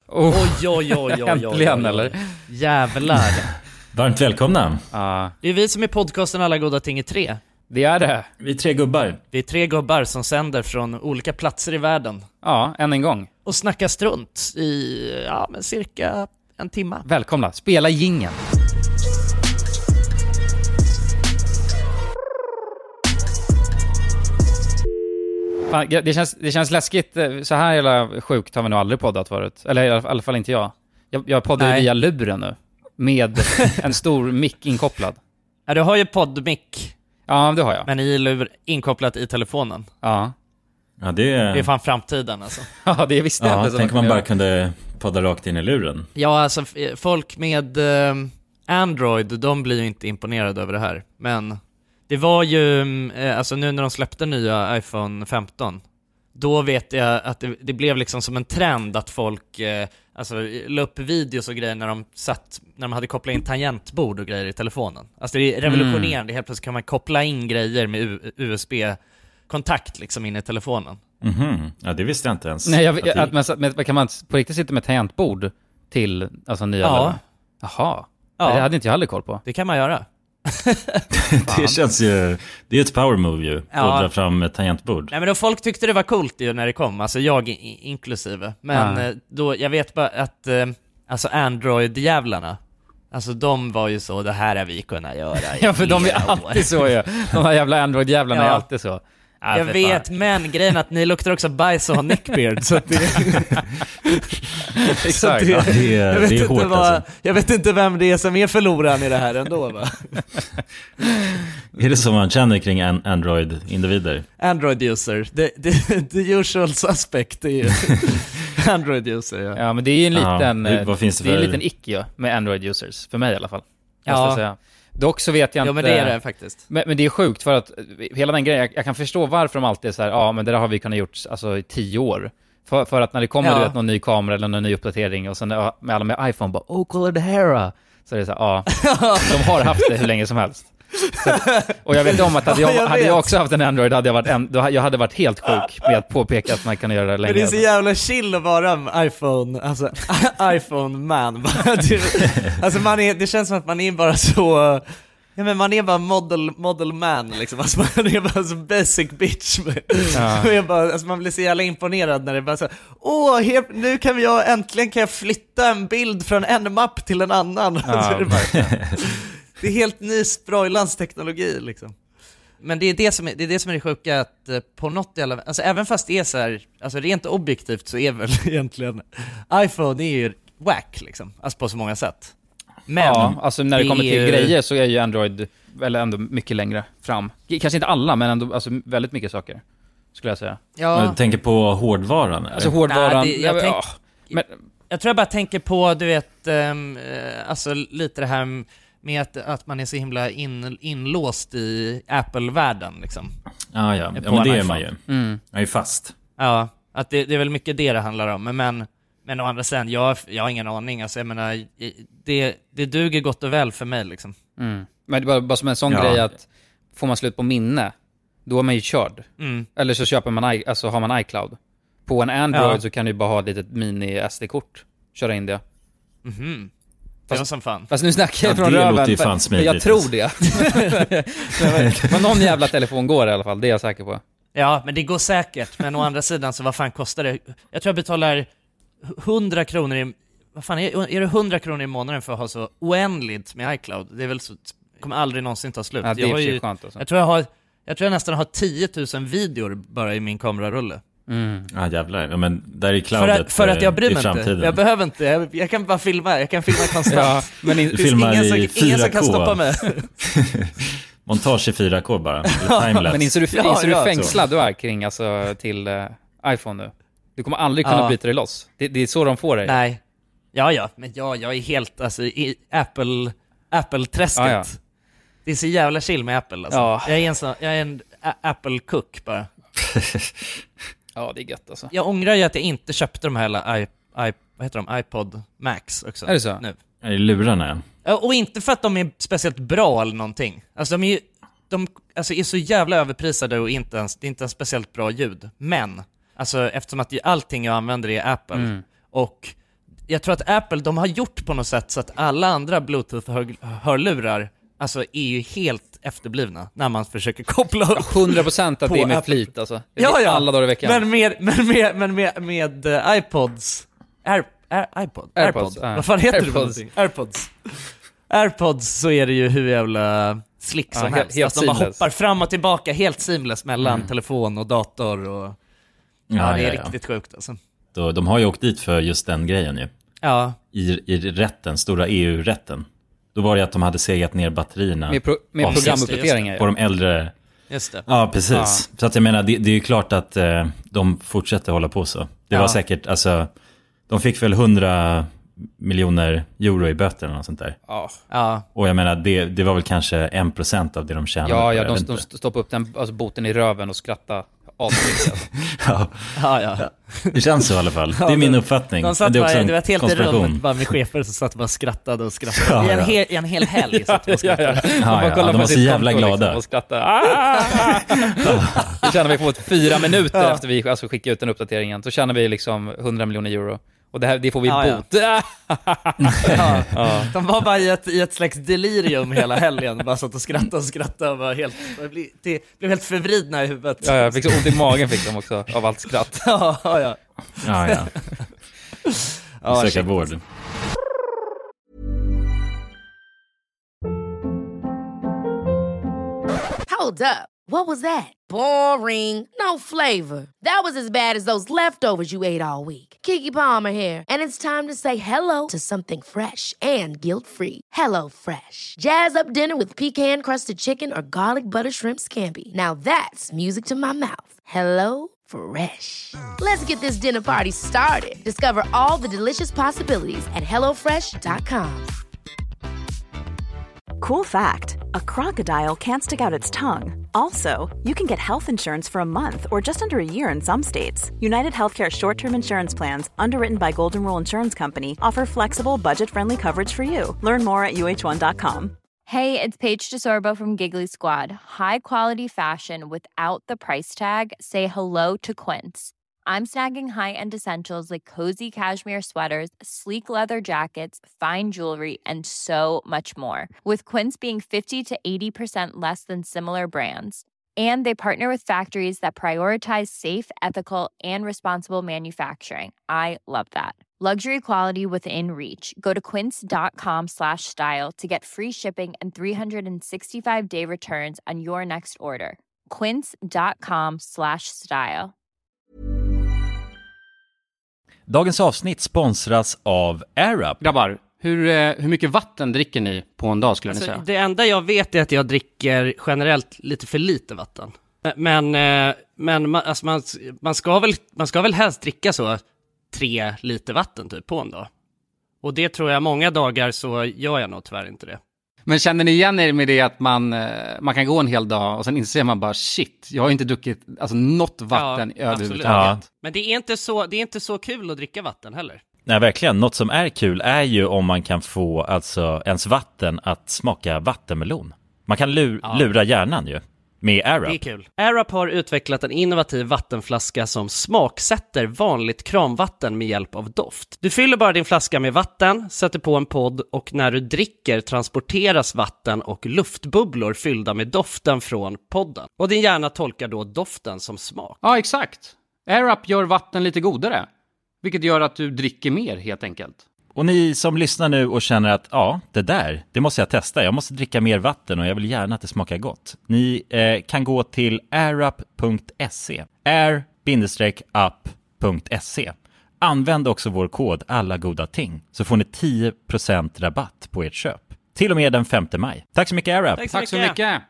Oj. Äntligen, eller? Jävlar. Varmt välkomna. Det är vi som är podcasten Alla goda ting i 3. Det är det. Vi är 3 gubbar. Vi är 3 gubbar som sänder från olika platser i världen. Ja, än en gång. Och snackar strunt i, men cirka en timme. Välkomna. Spela jingeln. Fan, det känns läskigt. Så här jävla sjukt har vi nog aldrig poddat förut. Eller i alla fall inte jag. Jag poddar via luren nu. Med en stor mick inkopplad. Ja, du har ju poddmick. Ja, det har jag. Men i lur inkopplat i telefonen. Ja. Ja, det är fan framtiden alltså. Ja, det visste jag inte. Tänk om man bara kunde podda rakt in i luren. Ja, alltså folk med Android, de blir ju inte imponerade över det här. Men det var ju, alltså nu när de släppte nya iPhone 15, då vet jag att det blev liksom som en trend att folk alltså la upp videos och grejer när de hade kopplat in tangentbord och grejer i telefonen. Alltså det är revolutionerande. Helt plötsligt kan man koppla in grejer med USB-kontakt liksom in i telefonen. Ja, det visste jag inte ens. Nej, kan man på riktigt sitta med tangentbord till alltså nya? Ja. Jaha. Ja. Det hade inte jag heller koll på. Det kan man göra. Det känns ju, det är ett power move ju, att dra fram ett tangentbord. Nej, men då folk tyckte det var coolt ju när det kom, alltså jag inklusive. Men då, jag vet bara att alltså Android-jävlarna, alltså de var ju så, det här har vi kunnat göra i ja, för de är alltid så ju. De här jävla Android-jävlarna är alltid så. Jag vet, men grejen är att ni luktar också bajs och har neckbeard, så att det exakt. Det är hårt alltså. Jag vet inte vem det är som är förloraren i det här ändå, va? Är det som man känner kring Android-individer? Android-user, the usual suspect är ju Android-user, ja. Ja, men det är ju en liten, vad finns det för... det är en liten icke med Android-users, för mig i alla fall. Jag säga. Dock så vet jag inte... Ja, men det är det faktiskt. Men det är sjukt för att hela den grejen, jag kan förstå varför de alltid är så här, men det där har vi kunnat gjort alltså, i 10 år. För att när det kommer någon ny kamera eller någon ny uppdatering och sen med alla med iPhone bara, color the hair. Så är det så här, de har haft det hur länge som helst. Så, och jag vet om att hade jag också haft en Android hade jag hade varit helt sjuk med att påpeka att man kan göra det längre. Men det är så jävla chill att vara en iPhone, alltså iPhone man. Alltså det känns som att man är bara så, ja, men man är bara model man liksom. Alltså man är bara så basic bitch. Alltså man blir så jävla imponerad när det bara så, nu kan äntligen kan jag flytta en bild från en mapp till en annan. Alltså, det är helt ny sprojlans teknologi liksom. Men det är det som är det sjuka, att på något jävla, alltså även fast det är så här, alltså rent objektivt så är väl egentligen iPhone är ju whack liksom, alltså på så många sätt. Men alltså när det kommer till grejer så är ju Android väl ändå mycket längre fram. Kanske inte alla, men ändå alltså väldigt mycket saker skulle jag säga. Ja. Du tänker på hårdvaran eller? Alltså hårdvaran. Jag tror jag bara tänker på, du vet, alltså lite det här med att man är så himla inlåst i Apple-världen liksom. Ja, men det är man ju. Jag är fast. Ja, att det är väl mycket det handlar om. Men å andra sidan, jag har ingen aning. Alltså jag menar, det duger gott och väl för mig liksom. Men det är bara som en sån grej att får man slut på minne, då är man ju körd. Eller så köper man, alltså har man iCloud. På en Android så kan du bara ha ett litet mini-SD-kort. Köra in det. Fast nu snackar jag från röven. Jag tror det. Men någon jävla telefon går i alla fall, det är jag säker på. Ja, men det går säkert. Men å andra sidan så vad fan kostar det? Jag tror jag betalar 100 kronor i... Vad fan är det 100 kronor i månaden för att ha så oändligt med iCloud? Det är väl så... Det kommer aldrig någonsin ta slut. Ja, det är skönt alltså. Jag tror jag nästan har 10 000 videor bara i min kamerarulle. Ja, jävlar. Ja, men där är cloudet för att jag bryr mig inte. Jag behöver inte. Jag kan bara filma. Jag kan filma konstant. Men det finns ingen som kan stoppa mig. Montage i 4K bara. Men inser du fängslad du är kring alltså, till iPhone nu? Du kommer aldrig kunna bryta dig loss. Det är så de får dig. Nej. Ja. Men jag är helt alltså, i Apple-träsket. Det är så jävla chill med Apple alltså. Jag är en Apple-cook bara. Ja, det är gött alltså. Jag ångrar ju att jag inte köpte de här vad heter de? iPod Max också. Är det så? Nu. Är det lurarna? Och inte för att de är speciellt bra eller någonting. Alltså de är så jävla överprisade och det är inte en speciellt bra ljud. Men alltså eftersom att allting jag använder är Apple och jag tror att Apple, de har gjort på något sätt så att alla andra Bluetooth-hörlurar alltså är ju helt efterblivna när man försöker koppla upp 100% att det är med flit alltså. Ja. Alla dagar i veckan. Men med iPods AirPods. Vad fan heter det? AirPods så är det ju hur jävla slick som helst. Helt alltså, de hoppar fram och tillbaka helt seamless mellan telefon och dator och det är riktigt sjukt alltså. De har ju åkt dit för just den grejen ju. Ja. I rätten, stora EU-rätten. Då var det att de hade segat ner batterierna med programuppdateringar på de äldre. Just det. Ja, precis. Ja. Så att jag menar, det är ju klart att de fortsätter hålla på så. Det var säkert, alltså, de fick väl 100 miljoner euro i böter eller något sånt där. Ja. Och jag menar, det var väl kanske 1% av det de tjänade. Ja, de stoppade upp den, alltså, boten i röven och skrattade. Ja. Det känns så i alla fall. Det är min uppfattning. De satt det är också det var ett helt rum bara med chefer som satt bara skrattade och skrattade. I en hel helg satt de och skrattade. De var så jävla glada. Liksom, det känner vi på 4 minuter efter vi alltså skickade ut den uppdateringen. Så tjänar vi liksom 100 miljoner euro. Och det får vi bot. De var bara i ett slags delirium hela helgen. Bara satt och skrattade och var blev helt förvridna i huvudet. Ja, fick så ont i magen fick de också av allt skratt. Ja. Söka vård. Hold up. What was that? Boring. No flavor. That was as bad as those leftovers you ate all week. Keke Palmer here, and it's time to say hello to something fresh and guilt-free. Hello Fresh. Jazz up dinner with pecan-crusted chicken or garlic butter shrimp scampi. Now that's music to my mouth. Hello Fresh. Let's get this dinner party started. Discover all the delicious possibilities at hellofresh.com. Cool fact, a crocodile can't stick out its tongue. Also, you can get health insurance for a month or just under a year in some states. United Healthcare short-term insurance plans, underwritten by Golden Rule Insurance Company, offer flexible, budget-friendly coverage for you. Learn more at uh1.com. Hey, it's Paige DeSorbo from Giggly Squad. High quality fashion without the price tag. Say hello to Quince. I'm snagging high-end essentials like cozy cashmere sweaters, sleek leather jackets, fine jewelry, and so much more. With Quince being 50 to 80% less than similar brands. And they partner with factories that prioritize safe, ethical, and responsible manufacturing. I love that. Luxury quality within reach. Go to quince.com/style to get free shipping and 365-day returns on your next order. quince.com/style. Dagens avsnitt sponsras av AirUp. Grabbar, hur mycket vatten dricker ni på en dag skulle ni säga? Det enda jag vet är att jag dricker generellt lite för lite vatten. Men man ska väl helst dricka så 3 liter vatten typ på en dag. Och det tror jag många dagar så gör jag nog tyvärr inte det. Men känner ni igen er med det att man kan gå en hel dag och sen inser man bara shit, jag har inte druckit alltså något vatten överhuvudtaget. Ja. Men det är inte så kul att dricka vatten heller. Nej, verkligen. Något som är kul är ju om man kan få alltså ens vatten att smaka vattenmelon. Man kan lura hjärnan ju. Med AirUp. Det är kul. AirUp har utvecklat en innovativ vattenflaska som smaksätter vanligt kranvatten med hjälp av doft. Du fyller bara din flaska med vatten, sätter på en podd och när du dricker transporteras vatten och luftbubblor fyllda med doften från podden. Och din hjärna tolkar då doften som smak. Ja, exakt. AirUp gör vatten lite godare, vilket gör att du dricker mer helt enkelt. Och ni som lyssnar nu och känner att det måste jag testa. Jag måste dricka mer vatten och jag vill gärna att det smakar gott. Ni kan gå till airup.se. air-up.se. Använd också vår kod alla goda ting så får ni 10% rabatt på ert köp. Till och med den 5 maj. Tack så mycket AirUp. Tack så mycket.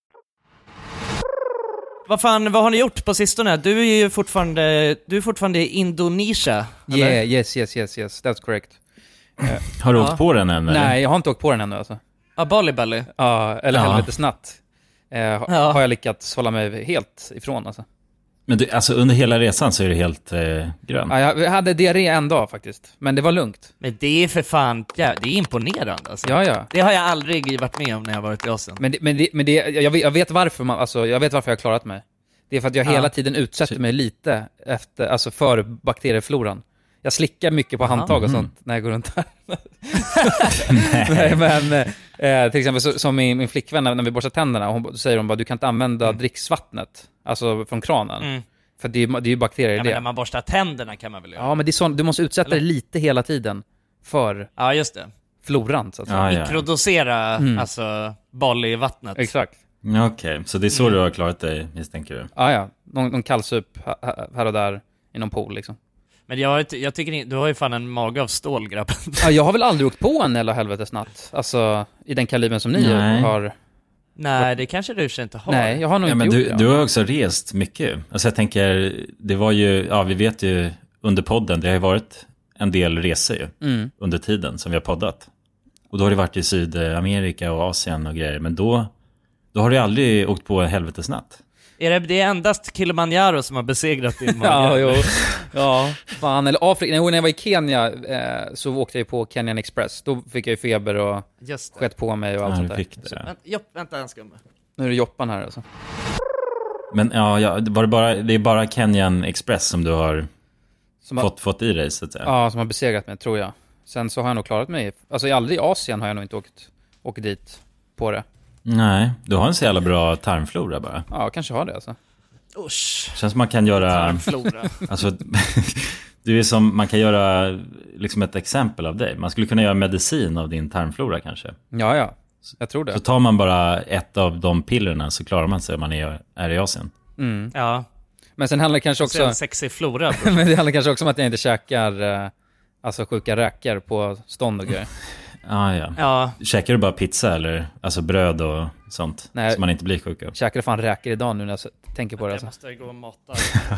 Vad har ni gjort på sistone? Du är fortfarande i Indonesien. Yeah, yes, that's correct. Har du åkt på den än? Eller? Nej, jag har inte åkt på den ännu alltså. Bali Belly. Ja, eller helvetesnatt. Har jag lyckats hålla mig helt ifrån alltså. Men alltså under hela resan så är det helt grön. Ja, jag hade diarré en dag faktiskt, men det var lugnt. Men det är för fan, det är imponerande alltså. Ja. Det har jag aldrig varit med om när jag varit i Asien. Men jag vet varför jag vet varför jag har klarat mig. Det är för att jag hela tiden utsätter mig lite för bakteriefloran. Jag slickar mycket på handtag och sånt när jag går runt här. Nej, men till exempel som min flickvän när vi borstar tänderna, säger hon bara, du kan inte använda dricksvattnet, alltså från kranen. För det är ju bakterier i det. Men när man borstar tänderna kan man väl göra. Ja, men det är sånt, du måste utsätta det lite hela tiden för just det. floran så att säga. Mikrodosera alltså boll i vattnet. Exakt. Okej, så det är så du har klarat dig, misstänker du? Ja. Någon kallsup här och där i någon pool liksom. Men jag tycker du har ju fan en mage av stål, grabben. Ja, jag har väl aldrig åkt på en eller helvetesnatt. Alltså, i den kalibern som ni har. Nej, det kanske du inte har. Nej, jag har nog inte men gjort det. Du har också rest mycket. Alltså jag tänker, det var ju, vi vet ju under podden, det har ju varit en del resor ju, under tiden som vi har poddat. Och då har det varit i Sydamerika och Asien och grejer. Men då har du aldrig åkt på en helvetesnatt. Det är endast Kilimanjaro som har besegrat din mage. Ja, fan. Eller Afrika. När jag var i Kenya så åkte jag på Kenyan Express. Då fick jag ju feber och skett på mig och allt sånt där. Vänta en skum. Nu är det Joppan här alltså. Men det är bara Kenyan Express som du har fått i dig så att säga. Ja, som har besegrat mig, tror jag. Sen så har jag nog klarat mig. Alltså aldrig i Asien har jag nog inte åkt dit på det. Nej, du har en så jävla bra tarmflora bara. Ja, kanske har det alltså. Usch. Känns som man kan göra... Tarmflora. Alltså, du är som, man kan göra liksom ett exempel av dig. Man skulle kunna göra medicin av din tarmflora kanske. Ja, jag tror det. Så tar man bara ett av de pillerna så klarar man sig om man är i Asien. Ja. Men sen handlar det kanske också... En sexig flora. Men det handlar kanske också om att jag inte käkar alltså sjuka räkor på stånd och grejer. Ja. Käkar du bara pizza eller alltså bröd och sånt? Nej, så man inte blir sjuk av? Käkar fan räkor idag nu när jag tänker på det. Jag måste gå och mata.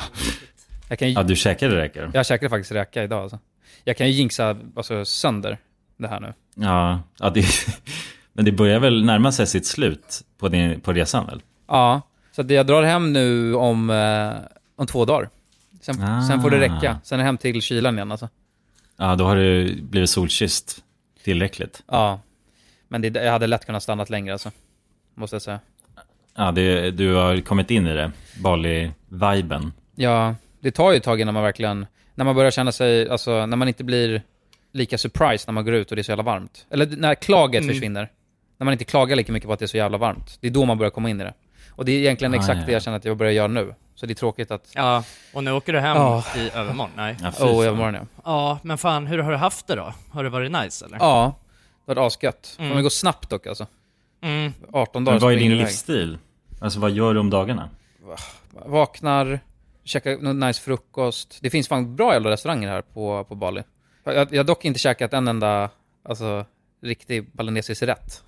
Du käkade räkor? Jag käkade faktiskt räka idag alltså. Jag kan ju jinxa sönder det här nu. Ja men det börjar väl närma sig sitt slut på resan väl? Ja, så jag drar hem nu om 2 dagar. Sen får det räcka. Sen är hem till kylan igen alltså. Ja, då har du blivit solkysst tillräckligt. Ja, men jag hade lätt kunnat stanna längre alltså, måste jag säga. Ja, du har kommit in i det, Bali-viben. Ja, det tar ju ett tag innan man verkligen, när man börjar känna sig, alltså när man inte blir lika surprised när man går ut och det är så jävla varmt. Eller när klaget försvinner. När man inte klagar lika mycket på att det är så jävla varmt. Det är då man börjar komma in i det. Och det är egentligen exakt det jag känner att jag börjar göra nu. Så det är tråkigt att... Ja, och nu åker du hem i övermorgon, nej? Ja, övermorgon, ja. Ja, men fan, hur har du haft det då? Har det varit nice, eller? Ja, det var asgött. Men det går snabbt dock, alltså. 18 dagar. Men vad är din livsstil? Alltså, vad gör du om dagarna? Vaknar, käkar någon nice frukost. Det finns fan bra jävla restauranger här på Bali. Jag har dock inte käkat en enda, alltså, riktig balinesisk rätt.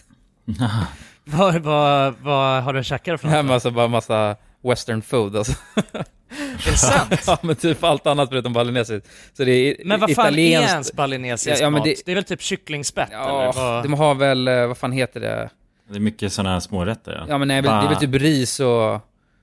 Vad har du käkat för något? Nej, alltså bara massa western food alltså. Är det sant? Ja, men typ allt annat förutom balinesiskt. Så det är men vad fan italienskt... är ens balinesisk mat? Det är väl typ kycklingspett eller vad? De har väl, vad fan heter det? Det är mycket sådana här smårätter. Ja, men nej, det är väl typ ris och...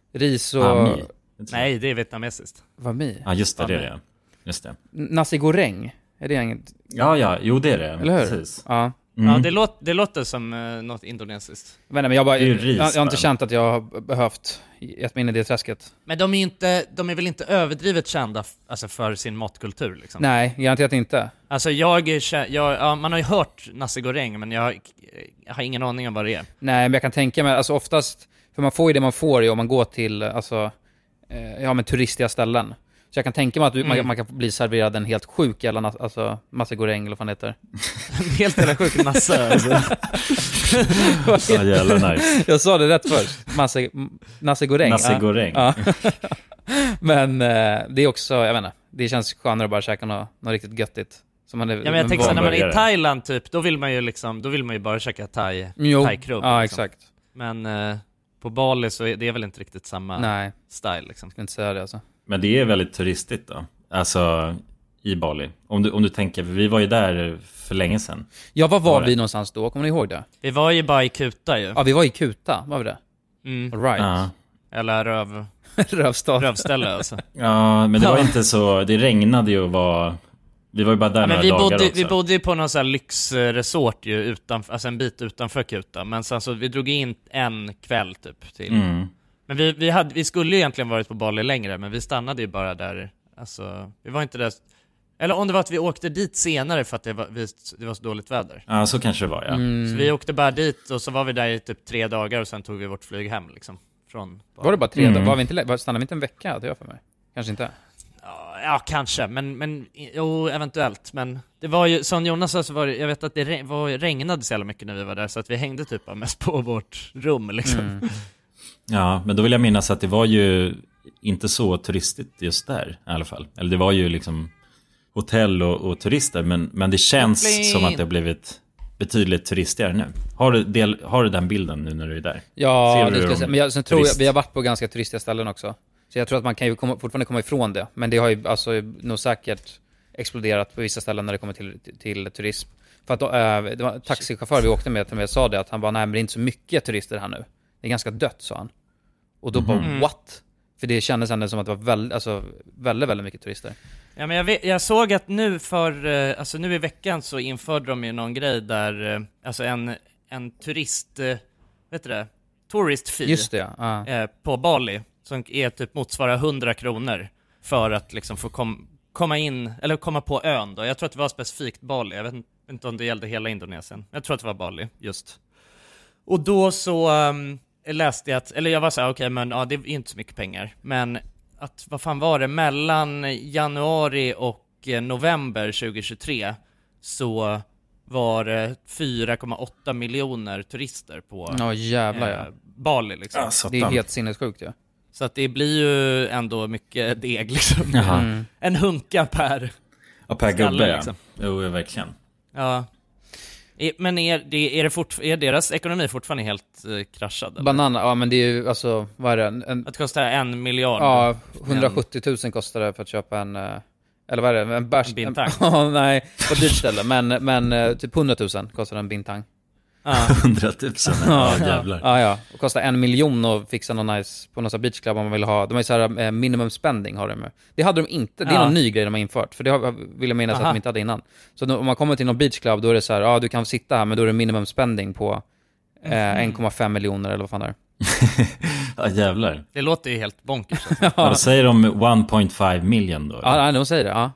Nej, det är vietnamesiskt. Vad mi? Ja, just det, det är det. Just det. Nasi goreng, är det inget? Ja, jo det är det. Eller hur? Precis. Ja. Ja, det låter som något indonesiskt. Men jag bara, ris, jag har inte känt att jag har behövt gett mig in i det träsket. Men de är väl inte överdrivet kända alltså för sin matkultur liksom? Nej, garanterat inte. Alltså man har ju hört nasi goreng, men jag har ingen aning om vad det är. Nej, men jag kan tänka mig, alltså oftast, för man får ju det man får om man går till, alltså, men turistiga ställen. Så jag kan tänka mig att man kan bli serverad en helt sjuk eller alltså massa goreng eller vad fan heter. Helt jävla sjuk massa alltså. Ja, jävla nice. Jag sa det rätt först. Nasi goreng. Nasi goreng. Ja. Men det är också, jag vet inte, det känns skönare att bara käka något riktigt göttigt. Som man är, men jag tänker så när man är i Thailand typ, då vill man ju bara käka thai-krubb. Ja, liksom. exakt. Men på Bali så är det väl inte riktigt samma style liksom. Jag ska inte säga det alltså. Men det är väldigt turistigt då. Alltså i Bali. Om du tänker, vi var ju där för länge sedan. Ja, vad var vi någonstans då? Kommer ni ihåg det? Vi var ju bara i Kuta ju. Ja, vi var i Kuta, var vi det? All right. Ja. Eller rövställe alltså. Ja, men det var inte så, det regnade ju och vi var ju bara där några dagar också. Vi bodde ju på någon sån här lyxresort ju alltså en bit utanför Kuta. Men sen så vi drog in en kväll typ till. Men vi skulle ju egentligen varit på Bali längre, men vi stannade ju bara där. Alltså, vi var inte där Eller om det var att vi åkte dit senare för att det var så dåligt väder. Ja, så kanske det var, ja. Så vi åkte bara dit och så var vi där i typ 3 dagar och sen tog vi vårt flyg hem liksom. Var det bara 3 dagar? Stannade vi inte en vecka? Det gör för mig. Kanske inte. Ja, kanske, men jo, eventuellt. Men det var ju, som Jonas sa, så var det, jag vet att det regnade så jävla mycket när vi var där, så att vi hängde typ mest på vårt rum liksom. Ja, men då vill jag minnas att det var ju inte så turistigt just där i alla fall. Eller det var ju liksom hotell och turister, men det känns som att det har blivit betydligt turistigare nu. Har du den bilden nu när du är där? Ja, det ska jag säga. Men sen tror jag vi har varit på ganska turistiga ställen också. Så jag tror att man kan ju fortfarande komma ifrån det. Men det har ju alltså nog säkert exploderat på vissa ställen när det kommer till turism. För att det var en taxichaufför vi åkte med till mig sa det, att han bara, nej men det är inte så mycket turister här nu. Det är ganska dött, sa han. Och då bara, what? För det kändes ändå som att det var väldigt mycket turister. Ja, men jag såg att nu nu i veckan så införde de ju någon grej där, alltså en turist, tourist fee. Just det, på Bali, som är typ motsvarar 100 kronor för att liksom få komma in, eller komma på ön då. Jag tror att det var specifikt Bali, jag vet inte om det gällde hela Indonesien. Jag tror att det var Bali, just. Och då så läste jag eller jag var så här, okej, men ja, det är inte så mycket pengar. Men att, vad fan var det, mellan januari och november 2023 så var det 4,8 miljoner turister på Bali liksom. Det är helt sinnessjukt, ja. Så att det blir ju ändå mycket deg liksom. En hunka per gubbe, liksom. Jo, verkligen. Ja. Men är deras ekonomi fortfarande helt kraschad? Eller? Banan, ja, men det är ju, alltså, vad är det? Att kosta 1 miljard? Ja, 170 000 kostar det för att köpa en, eller vad är det? En bärs? En bintang? Nej, på dyrt ställe, men typ 100 000 kostar en bintang. 100 000, ja jävlar. Ja, och kostar 1 miljon och fixa någon nice på någon beach club om man vill ha. De har ju så här minimum spending har de med. Det hade de inte, det är någon ny grej de har infört. För det vill jag minnas att de inte hade innan. Så om man kommer till någon beach club, då är det så här, du kan sitta här, men då är det minimum spending på 1,5 miljoner eller vad fan det är. Ja, jävlar. Det låter ju helt bonkers. Vad säger de 1,5 million då? Ja, de säger det, ja.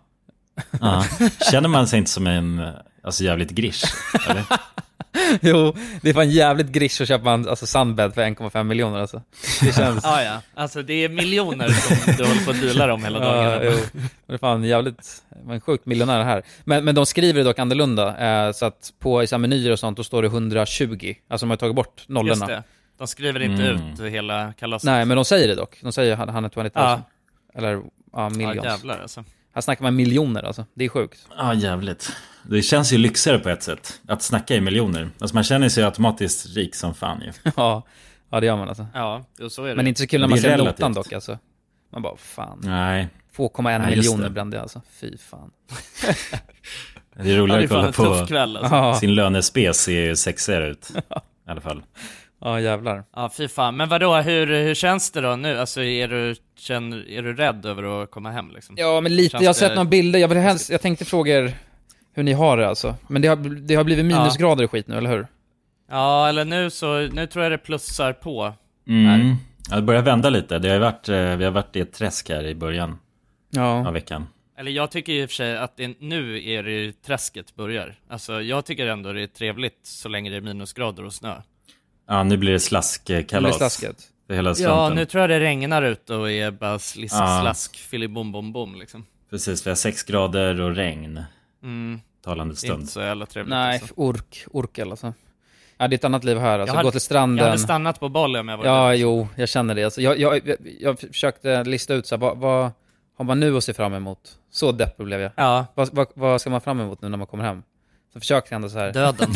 Känner man sig inte som en jävligt grisch, eller? Jo, det är fan jävligt grisch att köpa en Sunbed för 1,5 miljoner alltså. Det känns... ja. Alltså det är miljoner som du håller på att deala om hela dagen. Jo. Det är fan jävligt, man sjukt miljonär här. Men de skriver det dock annorlunda, så att på i menyer och sånt då står det 120. Alltså de har tagit bort nollorna. Just det. De skriver inte ut hela kalaset. Nej, men de säger det dock. De säger 120 000. Eller millions. Ja, jävlar alltså. Här snackar man miljoner alltså. Det är sjukt. Ja, jävligt. Det känns ju lyxigare på ett sätt att snacka i miljoner. Alltså man känner sig automatiskt rik som fan ju. Ja, det gör man alltså. Ja, så är det. Men inte så kul när man ser notan dock alltså. Man bara, fan. Nej. 2,1 miljoner brände jag alltså. Fy fan. Det är roligare att kolla på kväll, alltså. Sin lönespec ser ju sexigare ut. I alla fall. Ja, jävlar. Ja, fy fan. Men vadå, hur känns det då nu? Alltså, är du rädd över att komma hem liksom? Ja, men lite. Jag har sett några bilder. Jag tänkte fråga er hur ni har det alltså. Men det har blivit minusgrader i skit nu, eller hur? Ja, eller nu tror jag det plussar på här. Ja, det börjar vända lite. Vi har varit i ett träsk här i början av veckan. Eller jag tycker i och för sig att nu är det träsket börjar. Alltså jag tycker ändå det är trevligt så länge det är minusgrader och snö. Ja, nu blir det slaskkalas. Det hela ja, nu tror jag det regnar ut och är bara slask, filibom bom bom liksom. Precis, vi har 6 grader och regn. Talande stund. Inte så jävla trevligt. Nej, alltså. ork alltså. Ja, det är ett annat liv här. Alltså, gå till stranden. Jag hade stannat på Bali om jag var där. Ja, jo, jag känner det. Alltså, jag försökte lista ut så här, vad har man nu att se fram emot? Så deppig blev jag. Ja. Vad ska man fram emot nu när man kommer hem? Så försökte jag ändå så här. Döden.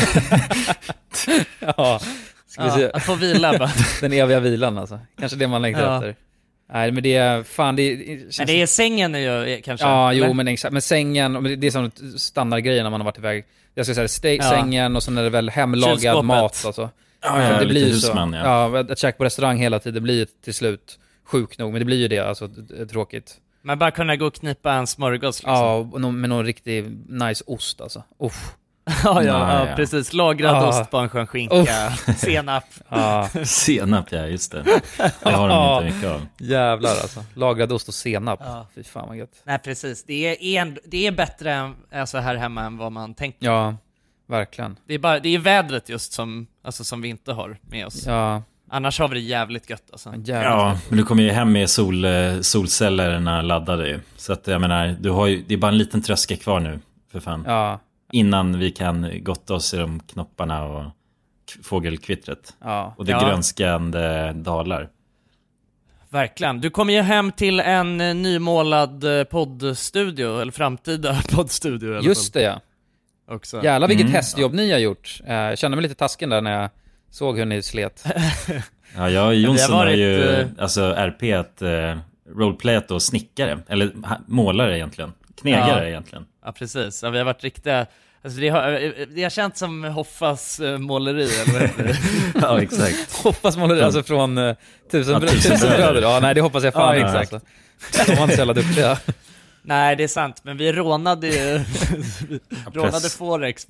Ja. Ska vi se? Att få vila bara. Den eviga vilan alltså. Kanske det man längtar efter. Nej, men det är fan men det är sängen ju kanske. Ja, eller? Jo, men exakt. Men sängen, det är som standardgrejen när man har varit iväg. Jag ska säga sängen och så är det väl hemlagad mat alltså. Ja, det blir ju husman, så. Att käka på restaurang hela tiden, det blir till slut sjukt nog, men det blir ju det alltså tråkigt. Man bara kunna gå och knipa en smörgås liksom. Ja, med någon riktig nice ost alltså. Ja, precis. Lagrad ost, barnskönskinka, senap. Senap, ja, just det. Det har de inte mycket av. Jävlar alltså. Lagrad ost och senap. Fy fan vad gött. Nej, precis. Det är bättre än, alltså, här hemma än vad man tänker. Ja, verkligen. Det är vädret just som vi inte har med oss. Ja. Annars har vi det jävligt gött alltså. Ja, men du kommer ju hem med solcellerna laddade ju. Så att jag menar, det är bara en liten tröskel kvar nu, för fan. Ja. Innan vi kan gotta oss i de knopparna och fågelkvittret. Ja. Och det grönskande dalar. Verkligen. Du kommer ju hem till en nymålad poddstudio, eller framtida poddstudio. Just det, ja. Också. Jävlar vilket hästjobb ni har gjort. Jag kände mig lite tasken där när jag såg hur ni slet. Ja, jag och Jonsson har ju alltså RP roleplayat och snickare. Eller målare egentligen. Knegare egentligen. Ja, precis. Ja, vi har varit riktiga... Alltså det har känts som Hoffas måleri, eller vad heter det? Ja, exakt. Hoffas måleri, alltså från Tusen bröder. Ja, nej, det hoppas jag fan inte. Alltså. De var inte så jävla duktiga. Nej, det är sant. Men vi rånade ju... rånade Forex.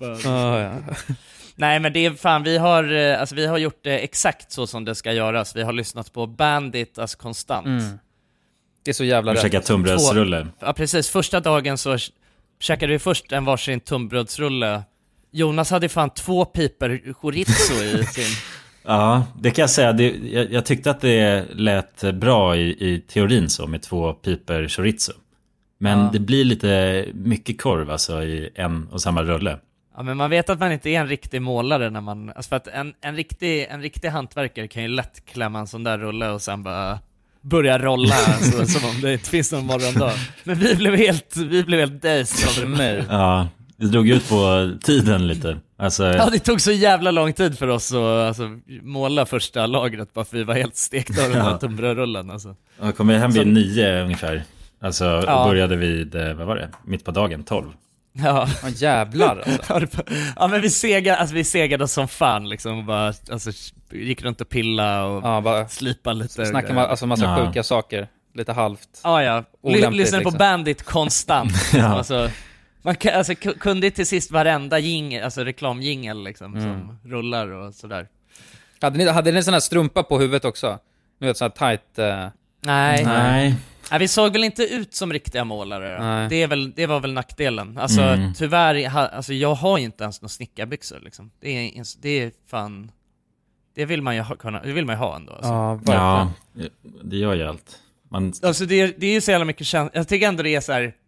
Nej, men det är fan, vi har gjort det exakt så som det ska göras. Vi har lyssnat på Bandit, alltså konstant. Det är så jävla rätt. Käka tunnbrödsrulle. Ja, precis. Första dagen så käkade vi först en varsin tunnbrödsrulle. Jonas hade fan 2 piper chorizo i sin... Ja, det kan jag säga. Jag tyckte att det lät bra i teorin så, med 2 piper chorizo. Men det blir lite mycket korv alltså i en och samma rulle. Ja, men man vet att man inte är en riktig målare när man... Alltså för att en riktig hantverkare kan ju lätt klämma en sån där rulle och sen bara börja rolla alltså, som om det inte finns någon morgondag. Men vi blev helt dazed av mig. Ja, det drog ut på tiden lite. Alltså... Ja, det tog så jävla lång tid för oss att måla första lagret bara för vi var helt stekta av den här tunnbrödsrullen. Alltså. Jag kom hem vid 9 ungefär. Alltså, och började vid, vad var det? Mitt på dagen, 12. Ja, jävlar alltså. Ja, men vi segade oss som fan liksom, och bara, alltså, gick runt och pilla och bara slipa lite. Snackade alltså massa sjuka saker, lite halvt. Ja. Lyssnade liksom på Bandit konstant. Alltså, man kunde till sist varenda reklamjingel liksom, som rullar och sådär. Hade ni en sån här strumpa på huvudet också? Nu vet, sån här tight... Nej, vi såg väl inte ut som riktiga målare. Det var väl nackdelen. Alltså tyvärr, alltså, jag har ju inte ens några snickarbyxor liksom. Det är fan... Det vill man ju ha ändå alltså. Ja, det gör ju allt. Alltså det är ju så jävla mycket jag tycker ändå det är så här.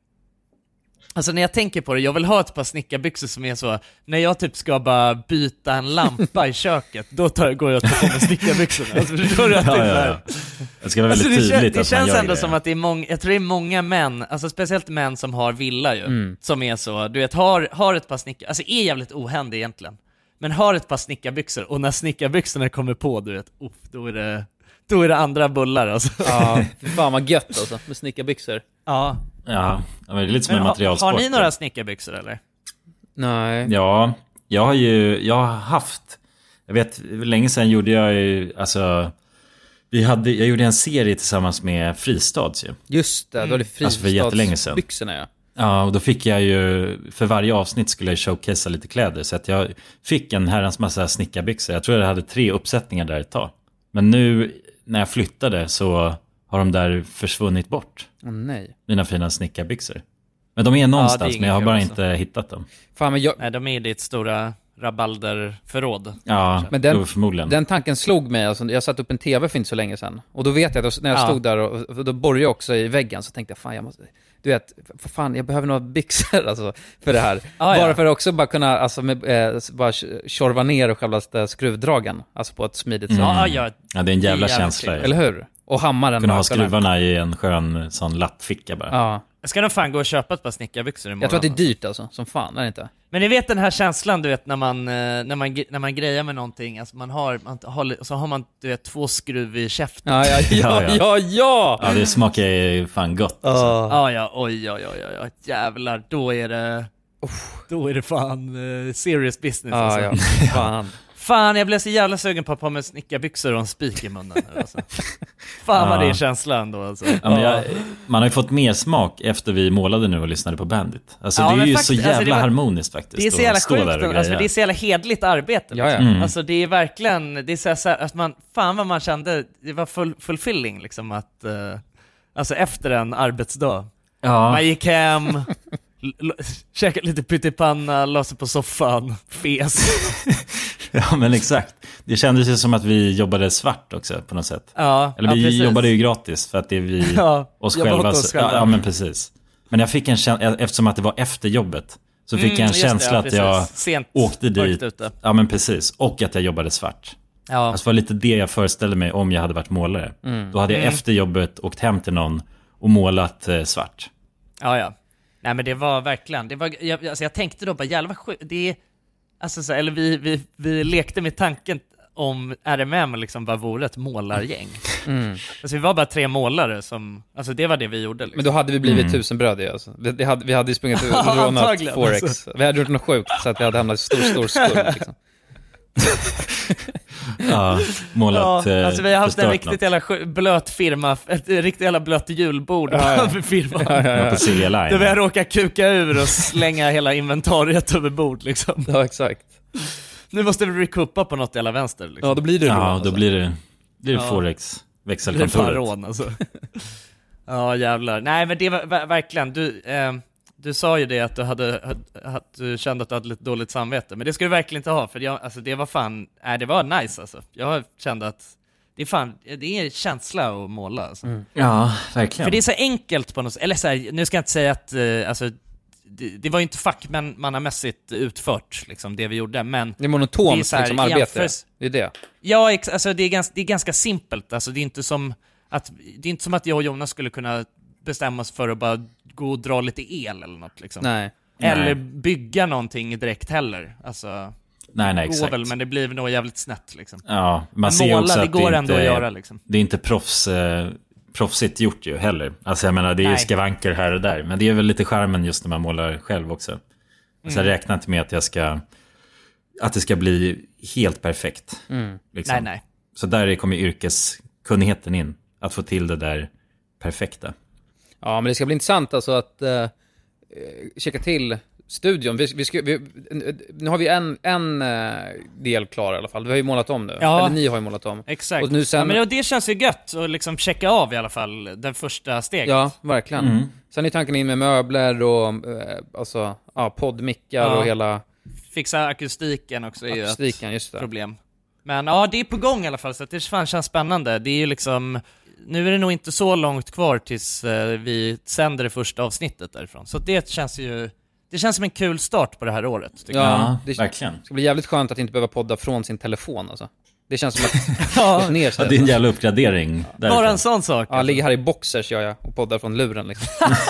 Alltså när jag tänker på det, jag vill ha ett par snickarbyxor som är så, när jag typ ska bara byta en lampa i köket, då går jag till med snickarbyxorna. Alltså förstår du att det är ja. Det ska vara väldigt tydligt det känns ändå som att det är jag tror det är många män, alltså speciellt män som har villa ju, som är så, du vet, har ett par snickar, alltså är jävligt ohändig egentligen, men har ett par snickarbyxor, och när snickarbyxorna kommer på, du vet, då är det andra bullar alltså. Ja, fan vad gött alltså, med snickarbyxor. Ja. Ja, det är lite som en materialsport. Har ni några snickarbyxor eller? Nej. Ja, jag har haft. Jag vet, länge sedan gjorde jag ju, alltså jag gjorde en serie tillsammans med Fristads ju. Just det, då var det Fristadsbyxorna, ja. Ja, och då fick jag ju, för varje avsnitt skulle jag showcasea lite kläder, så att jag fick en herrans massa snickarbyxor. Jag tror jag hade 3 uppsättningar där ett tag. Men nu när jag flyttade så har de där försvunnit bort. Nej. Mina fina snickarbyxor. Men de är någonstans, men jag har bara inte hittat dem. Fan, men nej, de är i ditt stora rabalderförråd. Ja, men förmodligen. Den tanken slog mig, alltså, jag satt upp en tv för inte så länge sedan. Och då vet jag att när jag stod där och då borrade jag också i väggen, så tänkte jag, fan jag måste... Du vet, för fan, jag behöver några byxor alltså, för det här. Bara för att också bara kunna alltså, bara tjorva ner själva skruvdragen, alltså på ett smidigt sätt. Ja, det är en jävla känsla. Eller hur? Och hammaren. Kunna ha skruvarna i en skön sån lappficka bara. Ja. Jag ska nog fan gå och köpa ett par snickarbyxor imorgon. Jag tror att det är dyrt alltså, som fan, är det inte? Men ni vet den här känslan, du vet, när man grejar med någonting, alltså så har man, du vet, 2 skruv i käften. Ja, det smakar ju fan gott. Alltså. Oj, jävlar, då är det fan serious business alltså. Fan. Fan, jag blev så jävla sugen på att ha med snickarbyxor och en spik i munnen nu, alltså. Fan vad det är känslan då, alltså. Ja, men man har ju fått mer smak efter vi målade nu och lyssnade på Bandit. Alltså det är ju faktiskt, så jävla harmoniskt faktiskt. Det är så jävla sjukt, alltså, det är så jävla hedligt arbete. Ja. Alltså det är verkligen, det är så här, att man, fan vad man kände, det var fulfilling liksom att, alltså efter en arbetsdag. Ja. Man gick hem, käkade lite pyttipanna, la sig på soffan, fes. Ja, men exakt. Det kändes ju som att vi jobbade svart också på något sätt. Ja, eller vi jobbade ju gratis för att det är vi oss själva. Ja, men precis. Men jag fick en känsla, eftersom att det var efter jobbet, så fick jag en känsla att jag åkte dit. Ja, men precis. Och att jag jobbade svart. Ja. Alltså det var lite det jag föreställde mig om jag hade varit målare. Då hade jag efter jobbet åkt hem till någon och målat svart. Ja. Nej, men det var verkligen, jag tänkte då bara jävla sjukt, det är alltså så, eller vi lekte med tanken om RMM liksom bara vore ett målargäng. Alltså vi var bara 3 målare som, alltså det var det vi gjorde liksom. Men då hade vi blivit tusenbrödiga alltså. Vi hade ju sprungit ut och rånat Forex. Alltså. Vi hade gjort något sjukt så att vi hade hamnat i stor skuld liksom. Ja, målat. Ja, alltså vi har haft en riktigt jävla blöt firma, ett riktigt jävla blött julbord för firman. På Silja Line. Där vi har råkat kuka ur och slänga hela inventariet över bord liksom. Ja, exakt. Nu måste vi recoupa på något jävla vänster liksom. Ja, då blir det rån, alltså. Då blir det Forex växelkontoret. Det är rån alltså. Ja, jävlar. Nej, men det var verkligen du sa ju det att du kände att du hade lite dåligt samvete. Men det ska du verkligen inte ha. För alltså, det var fan, det var nice alltså. Jag kände att det är känsla att måla alltså. Ja, verkligen. För det är så enkelt på något sätt. Eller så här, nu ska jag inte säga att alltså, det var ju inte fackmannamässigt utfört liksom, det vi gjorde. Men det är monotont liksom, arbete. Det är det. Ja, alltså, det är ganska simpelt. Alltså, det är inte som att jag och Jonas skulle kunna bestämma oss för att bara gå och dra lite el eller något liksom. Nej. Eller bygga någonting direkt heller. Alltså, nej, exakt. Väl, men det blir nog jävligt snett liksom. Ja, man ser måla, också att det går ändå att göra liksom. Det är inte proffsigt gjort ju heller. Alltså jag menar, det är ju skavanker här och där. Men det är väl lite charmen just när man målar själv också. Alltså jag räknar inte med att det ska bli helt perfekt. Liksom. Nej. Så där kommer yrkeskunnigheten in. Att få till det där perfekta. Ja, men det ska bli intressant alltså att checka till studion. Nu har vi en del klar i alla fall. Vi har ju målat om nu. Ja. Eller ni har ju målat om. Exakt. Och nu sen... men det känns ju gött att liksom checka av i alla fall den första steget. Ja, verkligen. Sen är tanken in med möbler och alltså, poddmickar och hela... Fixa akustiken också är ju just det. Problem. Men ja, det är på gång i alla fall, så det fan känns spännande. Det är ju liksom... Nu är det nog inte så långt kvar tills vi sänder det första avsnittet därifrån. Så det känns som en kul start på det här året. Ja, verkligen. Det ska bli jävligt skönt att inte behöva podda från sin telefon alltså. Det känns som att ner sig. Det är en jävla uppgradering. Bara en sån sak. Ja, ligger här i boxers gör jag och poddar från luren liksom.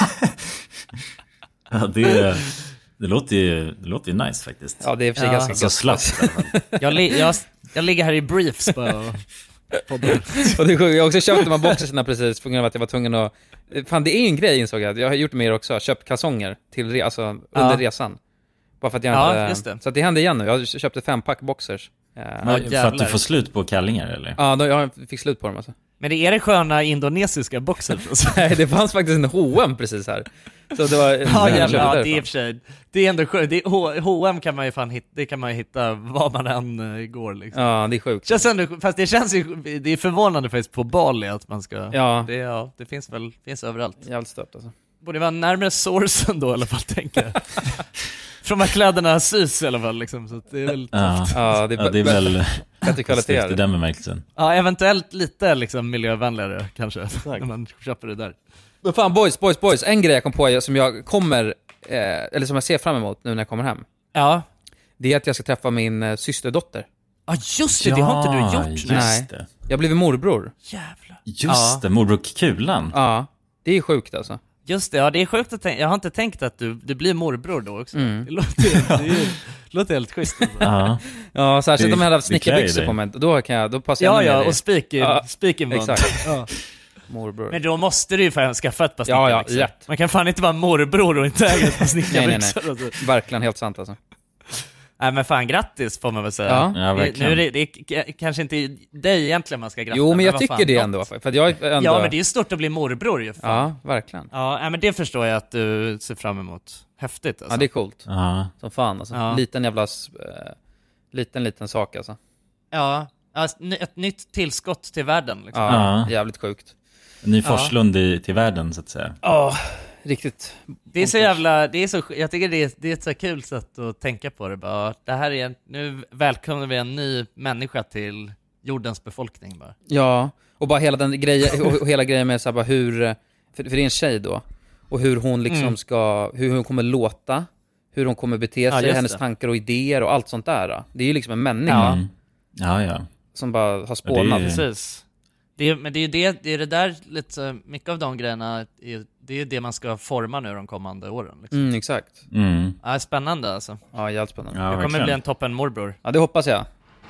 Ja, det låter ju nice faktiskt. Ja, det är för sig ganska så slappt i alla fall. Jag ligger här i briefs bara och poddar. Och det är sjukt, jag har också köpt de här boxersna precis på grund av att jag var tvungen att... Fan, det är en grej insåg jag. Jag har gjort det med er också. Köpt kalsonger till under resan. Bara för att jag inte... Just det. Så att det händer igen nu. Jag köpte 5-pack boxers. För att du får slut på kallingar eller? Ja, jag fick slut på dem alltså. Men det är det sköna indonesiska boxers? Nej, det fanns faktiskt en H&M precis här. Så det var... Ja, det är i och för sig. Det är ändå skönt. H&M kan man ju fan hitta, det kan man ju hitta var man än går liksom. Ja, det är sjukt. Fast det känns ju, det är förvånande faktiskt på Bali att man ska... Ja. Det finns överallt. Jävligt stört alltså. Borde vara närmare sourcen då i alla fall, tänker jag. Från de här kläderna sys i alla fall liksom, så det är väl tufft. Ja, det är väl bättre kvalitet i den bemärkelsen. Ja, eventuellt lite liksom miljövänligare kanske när man köper det där. Men fan, boys, en grej jag kom på som jag kommer eller som jag ser fram emot nu när jag kommer hem. Ja. Det är att jag ska träffa min systerdotter. Ja, just det, det har inte du gjort. Nej. Det. Jag blev morbror. Jävlar. Just det, morbror Kulan. Ja, det är sjukt alltså. Just det, ja, det är sjukt att jag har inte tänkt att du blir morbror då också. Det låter helt schysst alltså. Ja, särskilt om jag hade haft snickarbyxor på mig. Då passar jag Ja, och spiken mun. Exakt. Ja. Morbror. Men då måste du ju skaffa ett par snickarbyxor. Ja, rätt. Man kan fan inte vara morbror och inte äga ett par snickarbyxor. Nej. Verkligen helt sant alltså. Nej men fan, grattis får man väl säga. Ja. Ja, verkligen. Nu är det kanske inte dig egentligen man ska gratta. Jo, men jag vad tycker fan, det något. ändå. För att jag är ändå... Ja, men det är ju stort att bli morbror ju. Fan. Ja, verkligen. Ja, nej, men det förstår jag att du ser fram emot. Häftigt alltså. Ja, det är coolt. Ja. Som fan alltså. Ja. Liten jävla... liten sak alltså. Ja, alltså, ett nytt tillskott till världen liksom. Ja, Ja. jävligt sjukt. Ny Forslund till världen så att säga. Ja, riktigt. Det är så jävla, jag tycker det är ett så kul sätt att tänka på det bara. Det här är nu välkomnar vi en ny människa till jordens befolkning bara. Ja, och bara hela den grejen, och hela grejen med så här, bara hur, för det är en tjej då, och hur hon liksom ska, hur hon kommer låta, hur hon kommer bete sig, just hennes det. tankar och idéer och allt sånt där. Det är ju liksom en människa Mm. Ja. som bara har spånat. Ja, det är- Precis. Men det är det där lite, mycket av de grejerna, det är det man ska forma nu de kommande åren liksom. Exakt. Mm. Ja, spännande alltså. Ja, jävligt spännande. Ja, Jag kommer verkligen. bli en toppen morbror. Ja, det hoppas jag.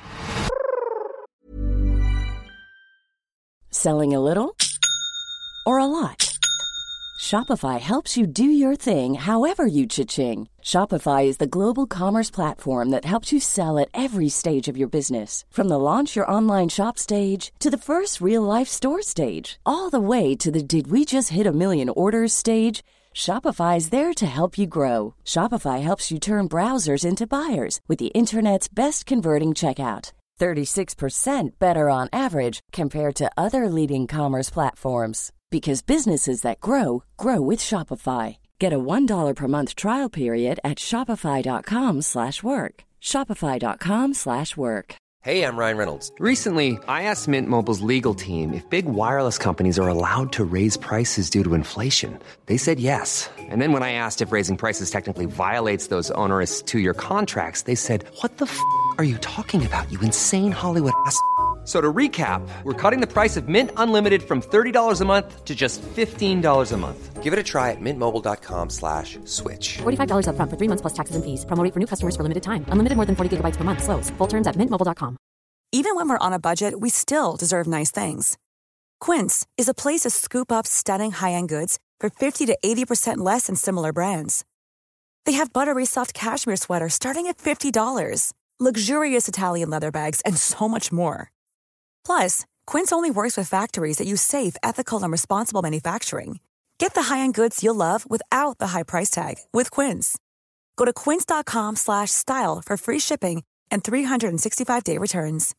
Selling a little or a lot? Shopify helps you do your thing however you cha-ching. Shopify is the global commerce platform that helps you sell at every stage of your business. From the launch your online shop stage to the first real-life store stage, all the way to the did we just hit a million orders stage. Shopify is there to help you grow. Shopify helps you turn browsers into buyers with the internet's best converting checkout. 36% better on average compared to other leading commerce platforms. Because businesses that grow, grow with Shopify. Get a $1 per month trial period at shopify.com/work. Shopify.com/work. Hey, I'm Ryan Reynolds. Recently, I asked Mint Mobile's legal team if big wireless companies are allowed to raise prices due to inflation. They said yes. And then when I asked if raising prices technically violates those onerous two-year contracts, they said, "What the f*** are you talking about, you insane Hollywood ass?" So to recap, we're cutting the price of Mint Unlimited from $30 a month to just $15 a month. Give it a try at mintmobile.com/switch. $45 up front for 3 months plus taxes and fees. Promo rate for new customers for limited time. Unlimited more than 40 gigabytes per month. Slows full terms at mintmobile.com. Even when we're on a budget, we still deserve nice things. Quince is a place to scoop up stunning high-end goods for 50 to 80% less than similar brands. They have buttery soft cashmere sweaters starting at $50, luxurious Italian leather bags, and so much more. Plus, Quince only works with factories that use safe, ethical, and responsible manufacturing. Get the high-end goods you'll love without the high price tag with Quince. Go to quince.com/style for free shipping and 365-day returns.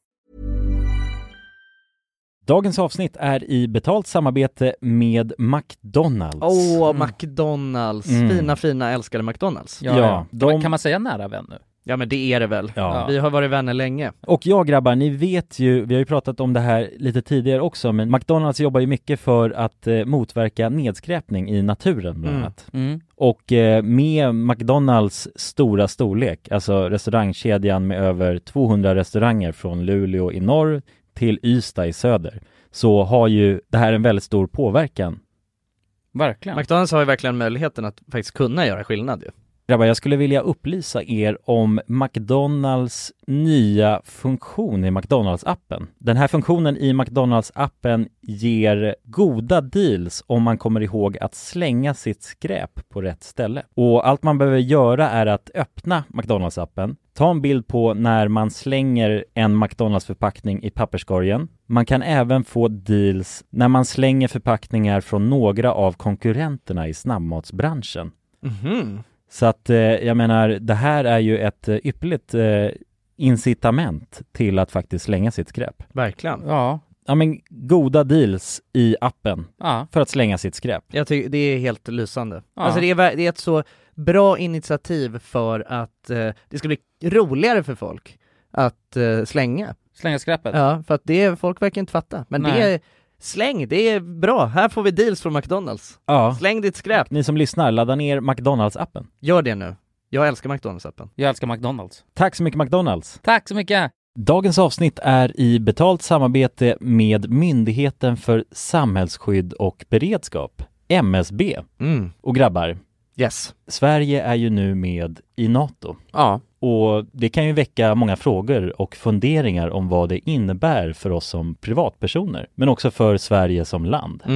Dagens avsnitt är i betalt samarbete med McDonalds. McDonalds. Fina, älskade McDonalds. Ja, Kan man säga nära vän nu? Ja, men det är det väl. Ja. Vi har varit vänner länge. Och ja, grabbar, ni vet ju, vi har ju pratat om det här lite tidigare också, men McDonalds jobbar ju mycket för att motverka nedskräpning i naturen bland annat. Och med McDonalds stora storlek, alltså restaurangkedjan med över 200 restauranger från Luleå i norr till Ystad i söder, så har ju det här en väldigt stor påverkan. Verkligen. McDonalds har ju verkligen möjligheten att faktiskt kunna göra skillnad ju. Grabbar, jag skulle vilja upplysa er om McDonalds nya funktion i McDonalds-appen. Den här funktionen i McDonalds-appen ger goda deals om man kommer ihåg att slänga sitt skräp på rätt ställe. Och allt man behöver göra är att öppna McDonalds-appen, ta en bild på när man slänger en McDonalds-förpackning i papperskorgen. Man kan även få deals när man slänger förpackningar från några av konkurrenterna i snabbmatsbranschen. Så att jag menar, det här är ju ett ypperligt incitament till att faktiskt slänga sitt skräp. Verkligen. Ja. Ja, men goda deals i appen för att slänga sitt skräp. Jag tycker det är helt lysande. Ja. Alltså det är ett så bra initiativ för att det ska bli roligare för folk att slänga. Slänga skräpet. Ja, för att folk verkar inte fatta. Men Nej. det är släng, det är bra. Här får vi deals från McDonalds. Ja. Släng ditt skräp. Ni som lyssnar, ladda ner McDonalds-appen. Gör det nu. Jag älskar McDonalds-appen. Jag älskar McDonalds. Tack så mycket McDonalds. Tack så mycket. Dagens avsnitt är i betalt samarbete med Myndigheten för samhällsskydd och beredskap, MSB. Och grabbar, Yes. Sverige är ju nu med i NATO. Ja. Och det kan ju väcka många frågor och funderingar om vad det innebär för oss som privatpersoner, men också för Sverige som land.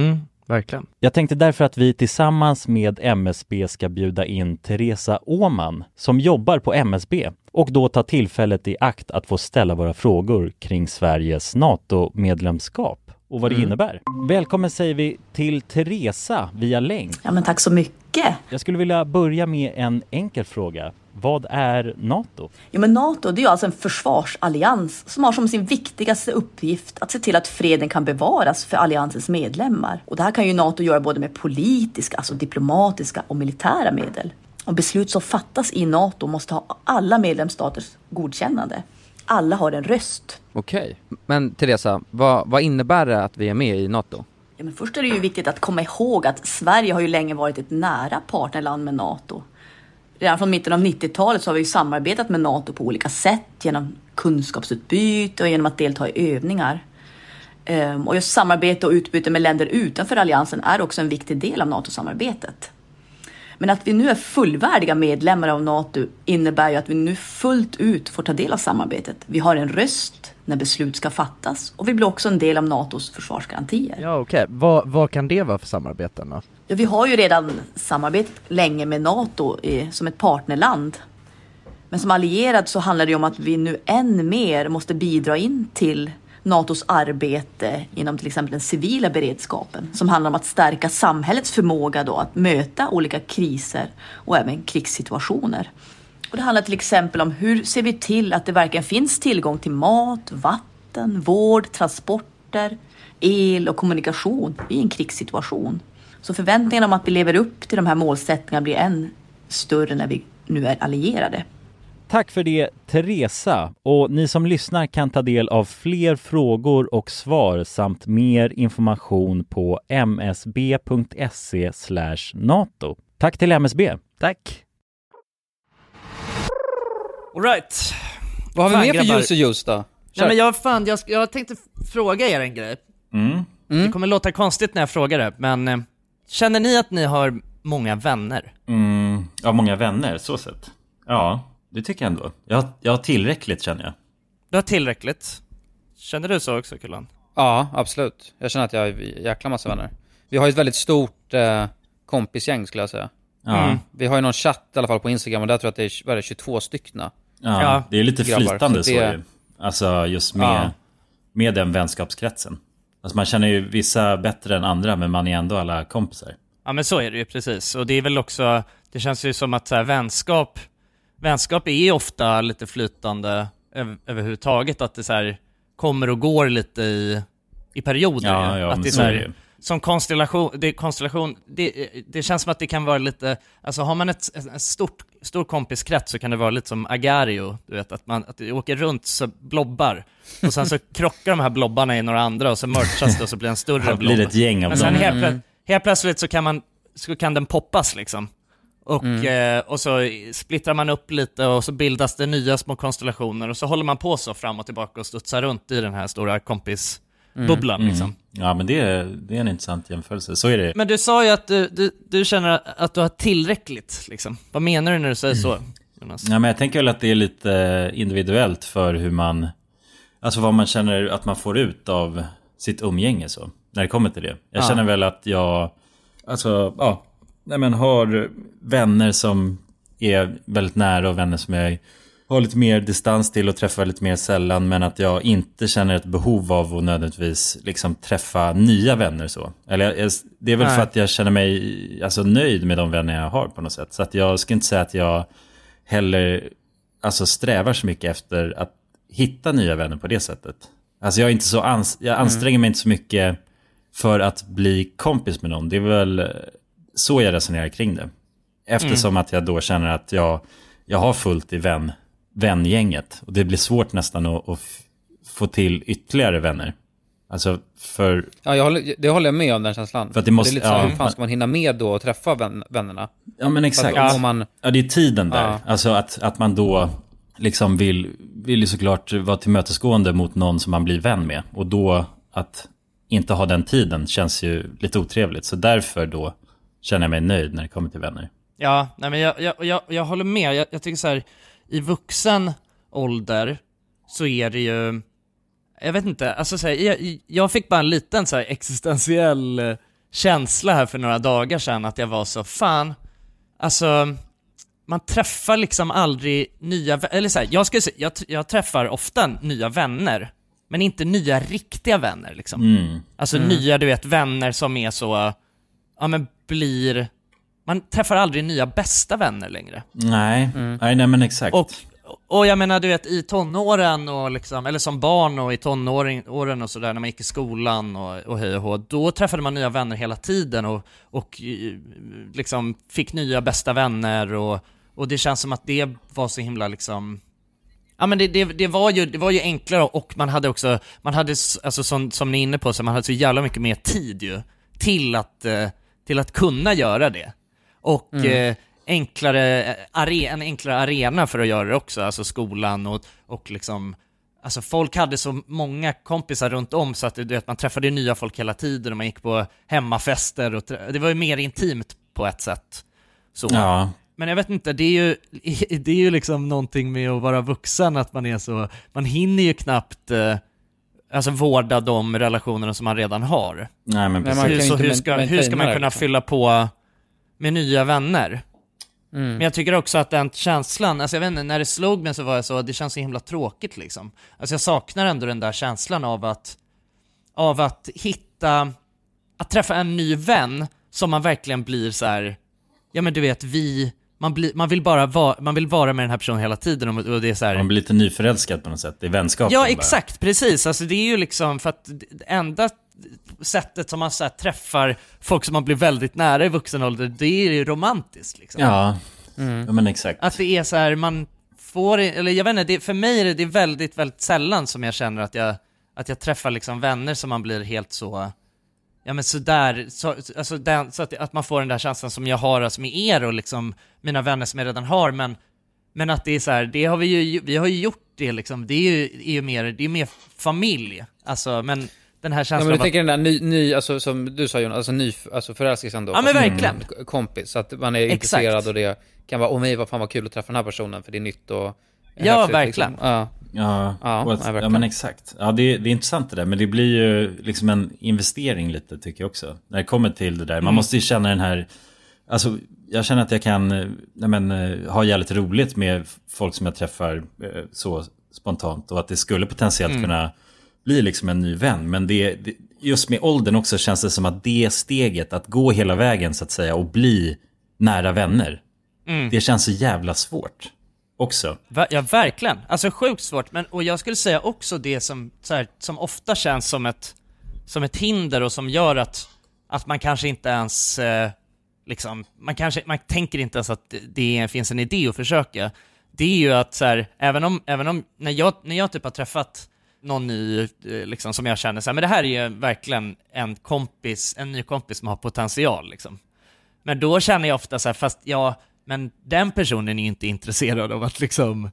verkligen. Jag tänkte därför att vi tillsammans med MSB ska bjuda in Teresa Åman som jobbar på MSB och då ta tillfället i akt att få ställa våra frågor kring Sveriges NATO-medlemskap och vad det innebär. Välkommen säger vi till Teresa via länk. Ja, men tack så mycket. Jag skulle vilja börja med en enkel fråga. Vad är NATO? Ja, men NATO, det är ju alltså en försvarsallians som har som sin viktigaste uppgift att se till att freden kan bevaras för alliansens medlemmar. Och det här kan ju NATO göra både med politiska, alltså diplomatiska och militära medel. Och beslut som fattas i NATO måste ha alla medlemsstaters godkännande. Alla har en röst. Okej. Men Teresa, vad innebär det att vi är med i NATO? Ja, men först är det ju viktigt att komma ihåg att Sverige har ju länge varit ett nära partnerland med NATO. Redan från mitten av 90-talet så har vi samarbetat med NATO på olika sätt genom kunskapsutbyte och genom att delta i övningar. Och just samarbete och utbyte med länder utanför alliansen är också en viktig del av NATO-samarbetet. Men att vi nu är fullvärdiga medlemmar av NATO innebär ju att vi nu fullt ut får ta del av samarbetet. Vi har en röst när beslut ska fattas och vi blir också en del av NATOs försvarsgarantier. Ja, okej. Vad kan det vara för samarbeten då? Ja, vi har ju redan samarbetat länge med NATO som ett partnerland. Men som allierad så handlar det om att vi nu än mer måste bidra in till NATOs arbete inom till exempel den civila beredskapen som handlar om att stärka samhällets förmåga då att möta olika kriser och även krigssituationer. Och det handlar till exempel om hur ser vi till att det verkligen finns tillgång till mat, vatten, vård, transporter, el och kommunikation i en krigssituation. Så förväntningarna om att vi lever upp till de här målsättningarna blir än större när vi nu är allierade. Tack för det, Teresa. Och ni som lyssnar kan ta del av fler frågor och svar samt mer information på msb.se/NATO. Tack till MSB. Tack. All right. Vad har vi mer för ljus och ljus då? Nej, men jag tänkte fråga er en grej. Det kommer låta konstigt när jag frågar det, men känner ni att ni har många vänner? Ja, många vänner, så sett. Ja, det tycker jag ändå. Jag har tillräckligt, känner jag. Du har tillräckligt. Känner du så också, Kullan? Ja, absolut. Jag känner att jag har jäkla massa vänner. Vi har ju ett väldigt stort kompisgäng, skulle jag säga. Ja. Vi har ju någon chatt i alla fall på Instagram och där tror jag att det är 22 styckna. Ja, det är lite grabbar. flytande så ju. Alltså just med den vänskapskretsen. Alltså man känner ju vissa bättre än andra, men man är ändå alla kompisar. Ja, men så är det ju precis. Och det är väl också, det känns ju som att så här, vänskap är ju ofta lite flytande överhuvudtaget, att det så här kommer och går lite i perioder. Ja, att det är så här, som konstellation, det känns som att det kan vara lite, alltså har man ett stor kompiskrets så kan det vara lite som Agario, du vet, att det åker runt så blobbar och sen så krockar de här blobbarna i några andra och så merchas det och så blir en större blobb. Blir ett gäng av men sen helt plötsligt så kan den poppas liksom. Och så splittrar man upp lite och så bildas det nya små konstellationer och så håller man på så fram och tillbaka och studsar runt i den här stora kompisbubblan liksom. Ja, men det är en intressant jämförelse, så är det. Men du sa ju att du känner att du har tillräckligt liksom. Vad menar du när du säger så, Jonas? Ja, men jag tänker väl att det är lite individuellt för hur man, alltså vad man känner att man får ut av sitt umgänge så, när det kommer till det. Jag känner väl att jag har vänner som är väldigt nära och vänner som jag har lite mer distans till och träffar lite mer sällan, men att jag inte känner ett behov av att nödvändigtvis liksom träffa nya vänner så. Eller det är väl för att jag känner mig alltså nöjd med de vänner jag har på något sätt. Så att jag ska inte säga att jag heller alltså strävar så mycket efter att hitta nya vänner på det sättet. Alltså jag är inte så jag anstränger mig inte så mycket för att bli kompis med någon. Det är väl så jag resonerar kring det. Eftersom att jag då känner att jag har fullt i vängänget. Och det blir svårt nästan att få till ytterligare vänner. Alltså för... Ja, det håller jag med om, den känslan. För att det är lite så här, hur fan ska man hinna med då och träffa vännerna? Ja, men exakt. Ja, det är tiden där. Ja. Alltså att man då liksom vill ju såklart vara tillmötesgående mot någon som man blir vän med. Och då att inte ha den tiden känns ju lite otrevligt. Så därför då känner jag mig nöjd när det kommer till vänner. Ja, nej men jag håller med. Jag tycker så här, i vuxen ålder så är det ju, jag vet inte, alltså så här, jag fick bara en liten så här existentiell känsla här för några dagar sedan att jag var så, fan, alltså man träffar liksom aldrig nya, eller så här, jag skulle säga, jag träffar ofta nya vänner, men inte nya riktiga vänner liksom. Alltså nya, du vet, vänner som är så, ja men man träffar aldrig nya bästa vänner längre. Nej, nej men exakt. Och jag menar, du vet, i tonåren och liksom, eller som barn och i tonåren och sådär, när man gick i skolan och hej och hå, då träffade man nya vänner hela tiden och liksom fick nya bästa vänner och det känns som att det var så himla liksom, ja men det var ju enklare, och man hade alltså som ni är inne på, så man hade så jävla mycket mer tid ju till att kunna göra det. Och en enklare arena för att göra det också, alltså skolan och liksom, alltså folk hade så många kompisar runt om, så att du vet, man träffade nya folk hela tiden och man gick på hemmafester och det var ju mer intimt på ett sätt. Så. Ja. Men jag vet inte, det är ju liksom någonting med att vara vuxen, att man är så, man hinner ju knappt alltså vårda de relationerna som man redan har. Nej, men precis. Hur ska man kunna fylla på med nya vänner? Men jag tycker också att den känslan, alltså jag vet inte, när det slog mig så var jag så, det känns så himla tråkigt liksom. Alltså jag saknar ändå den där känslan av att att träffa en ny vän som man verkligen blir så här, ja men du vet, man vill vara med den här personen hela tiden, och det är så här, man blir lite nyförälskad på något sätt, det är vänskapen. Ja, exakt, bara. Precis. Alltså det är ju liksom, för att det enda sättet som man så här träffar folk som man blir väldigt nära i vuxen ålder, det är ju romantiskt liksom. Ja, ja men exakt. Att det är så här, man får, eller jag vet inte, för mig är det väldigt, väldigt sällan som jag känner att jag träffar liksom vänner som man blir helt så, ja men sådär, så att man får den där känslan som jag har, alltså med er och liksom mina vänner som jag redan har, men att det är så här, det har vi har ju gjort det liksom, det är ju mer familj, alltså, men den här känslan. Ja, men du tänker den där ny, alltså som du sa Jonas, alltså förälskelsen då. Ja men verkligen. Kompis, så att man är intresserad, och det kan vara, mig vad fan var kul att träffa den här personen, för det är nytt och ja häftigt, verkligen. Liksom. Ja, men exakt. Ja, det är intressant det där, men det blir ju liksom en investering lite, tycker jag också. När det kommer till det där, man måste ju känna den här, alltså jag känner att jag kan ha jävligt roligt med folk som jag träffar så spontant, och att det skulle potentiellt kunna bli liksom en ny vän. Men det just med åldern också känns det som att det steget, att gå hela vägen så att säga och bli nära vänner, det känns så jävla svårt också. Ja, verkligen. Alltså sjukt svårt. Och jag skulle säga också det som ofta känns som ett hinder, och som gör att man kanske inte ens liksom, man tänker inte ens att det finns en idé att försöka. Det är ju att så här, även om när jag typ har träffat någon ny liksom, som jag känner så här, men det här är ju verkligen en ny kompis som har potential liksom. Men då känner jag ofta så här, fast men den personen är ju inte intresserad av att liksom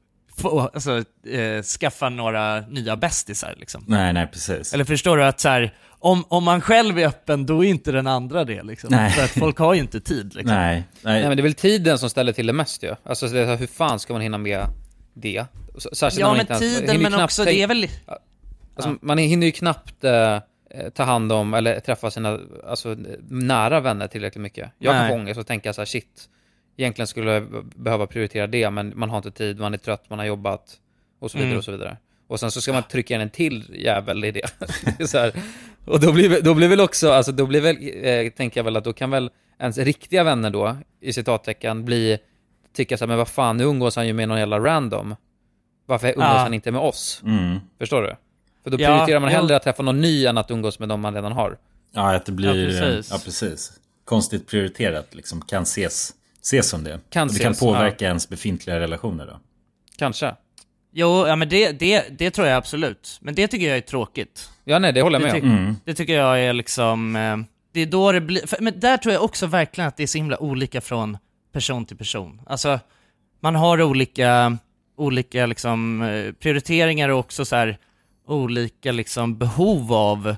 skaffa några nya bästisar liksom. Nej, precis. Eller förstår du att så här, om man själv är öppen, då är inte den andra det liksom. Nej. För att folk har ju inte tid liksom. Nej, men det är väl tiden som ställer till det mest ju. Alltså hur fan ska man hinna med det? Särskilt ja, men tiden, men också det är väl alltså, man hinner ju knappt ta hand om eller träffa sina nära vänner tillräckligt mycket. Jag kan få ångest och tänka så här, shit, egentligen skulle jag behöva prioritera det, men man har inte tid, man är trött, man har jobbat och så vidare och så vidare. Och sen så ska man trycka in en till jävel i det. Så här. Och då blir väl också, alltså då blir väl, tänker jag väl att då kan väl ens riktiga vänner då, i citattecken, tycka så här, men vad fan, nu umgås han ju med någon jävla random. Varför umgås han inte med oss? Förstår du? För då prioriterar man hellre att träffa någon ny än att umgås med dem man redan har. Ja, att det blir, precis. Konstigt prioriterat, liksom, kan ses som det. Det kan påverka ens befintliga relationer då. Kanske. Jo, ja, men det tror jag absolut. Men det tycker jag är tråkigt. Ja, nej, det håller jag med om. Det tycker jag är liksom, det är då det blir, men där tror jag också verkligen att det är så himla olika från person till person. Alltså, man har olika liksom prioriteringar, och också så här olika liksom behov av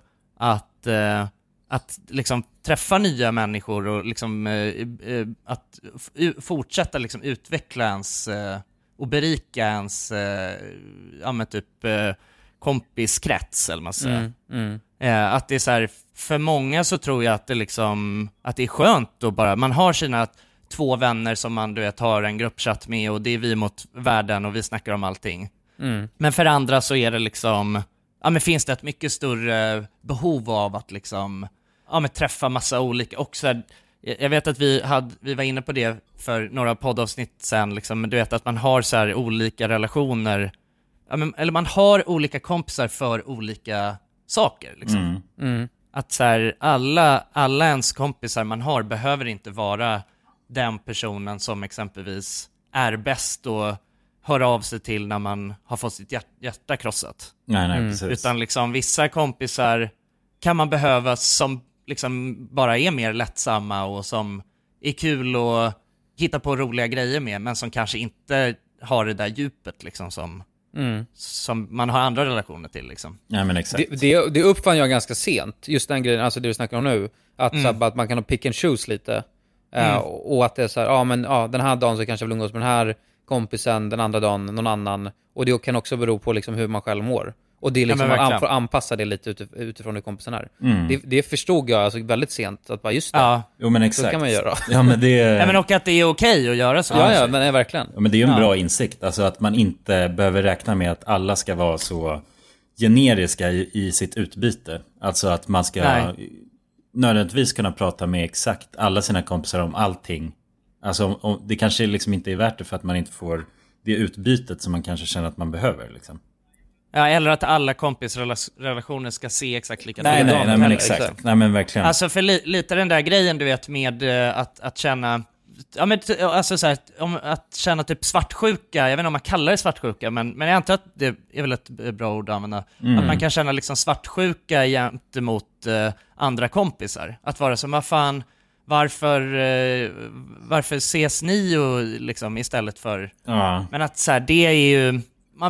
att liksom träffa nya människor, och liksom att fortsätta liksom utveckla ens och berika ens typ kompiskrets, eller man säger. Att det är så här, för många så tror jag att det liksom, att det är skönt då bara, man har sina 2 vänner som man, du vet, har en gruppchatt med, och det är vi mot världen och vi snackar om allting. Men för andra så är det liksom, men finns det ett mycket större behov av att liksom, träffa massa olika, och så här, jag vet att vi var inne på det för några poddavsnitt sen liksom, men du vet att man har så här olika relationer, eller man har olika kompisar för olika saker liksom. Att så här, alla ens kompisar man har behöver inte vara den personen som exempelvis är bäst och hör av sig till när man har fått sitt hjärta krossat. Nej, precis. Utan liksom vissa kompisar kan man behöva som liksom bara är mer lättsamma och som är kul och hitta på roliga grejer med, men som kanske inte har det där djupet liksom som man har andra relationer till liksom. Ja, men exakt. Det uppfann jag ganska sent, just den grejen, alltså det vi snackar om nu, att man kan pick and choose lite. Och att det är så här, den här dagen så kanske jag vill umgås med den här kompisen, den andra dagen någon annan, och det kan också bero på liksom hur man själv mår. Och det är liksom, man får anpassa det lite utifrån hur kompisen är. Det förstod jag alltså väldigt sent, att bara just det. Jo, men exakt. Så kan man göra. Ja, men det... men och att det är okej att göra så. Ja, men det är verkligen. Ja, men det är ju en bra insikt. Alltså att man inte behöver räkna med att alla ska vara så generiska i sitt utbyte. Alltså att man ska nödvändigtvis kunna prata med exakt alla sina kompisar om allting. Alltså det kanske liksom inte är värt det för att man inte får det utbytet som man kanske känner att man behöver liksom. Ja, eller att alla kompisrelationer ska se exakt likadant. Nej, men exakt. Nej, men verkligen. Alltså för lite den där grejen, du vet, med att känna, alltså så här, om att känna typ svartsjuka. Jag vet inte om man kallar det svartsjuka, men jag antar att det är väl ett bra ord att använda. Att man kan känna liksom svartsjuka gentemot andra kompisar. Att vara som, vad fan, varför ses ni och liksom istället för... Men att så här, det är ju...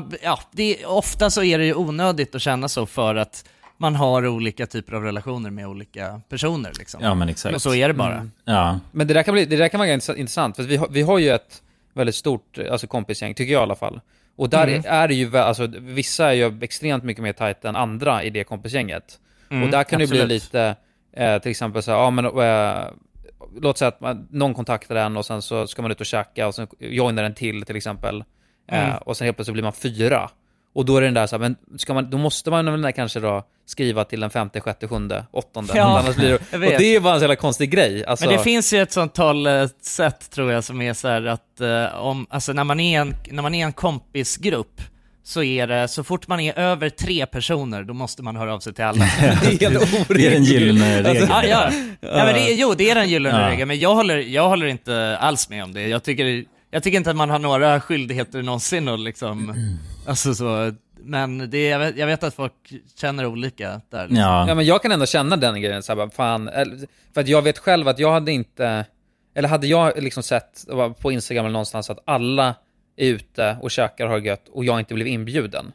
ofta så är det ju onödigt att känna så, för att man har olika typer av relationer med olika personer liksom. Ja, men exakt. Och så är det bara. Ja. Men det där kan vara ganska intressant, för vi har ju ett väldigt stort kompisgäng, tycker jag i alla fall. Och där är det ju, alltså vissa är ju extremt mycket mer tajt än andra i det kompisgänget. Och där kan det bli lite till exempel så låt säga att någon kontaktar den och sen så ska man ut och käka och sen joinar den till exempel. Och sen helt plötsligt blir man 4. Och då är den där så här, men då måste man väl kanske då skriva till den 5:e, 6:e, 7:e, 8:e. Ja, annars blir det, och det är bara en sån här konstig grej. Alltså, men det finns ju ett sånt sätt, tror jag, som är så här att alltså när man är en kompisgrupp, så är det, så fort man är över 3 personer, då måste man höra av sig till alla. Det är en gyllene regel. Men det är den gyllene regeln, men jag håller inte alls med om det. Jag tycker inte att man har några skyldigheter någonsin och liksom, alltså så, men jag vet att folk känner olika där liksom. Ja, men jag kan ändå känna den grejen så här, fan, för att jag vet själv att jag hade inte, eller hade jag liksom sett på Instagram eller någonstans att alla är ute och käkar och har gött och jag inte blev inbjuden.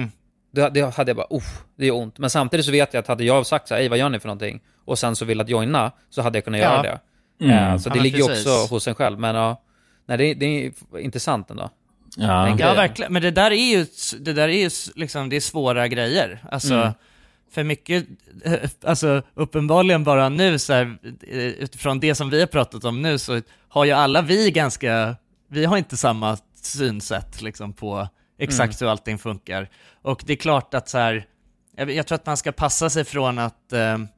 Det hade jag bara, det är ont. Men samtidigt så vet jag att hade jag sagt så här, vad gör ni för någonting? Och sen så vill att joina, så hade jag kunnat göra det. Så det ligger ju också hos en själv. Men nej, det är intressant ändå. Ja, verkligen. Men det där är ju liksom, det är svåra grejer. Alltså, för mycket, alltså uppenbarligen bara nu så här, utifrån det som vi har pratat om nu, så har ju alla vi har inte samma synsätt liksom på exakt hur allting funkar. Och det är klart att så här, jag tror att man ska passa sig från att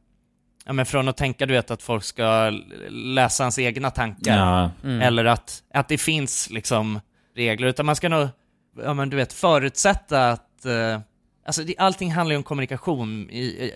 från att tänka, du vet, att folk ska läsa ens egna tankar eller att det finns liksom regler, utan man ska nog du vet, förutsätta att alltså allting handlar ju om kommunikation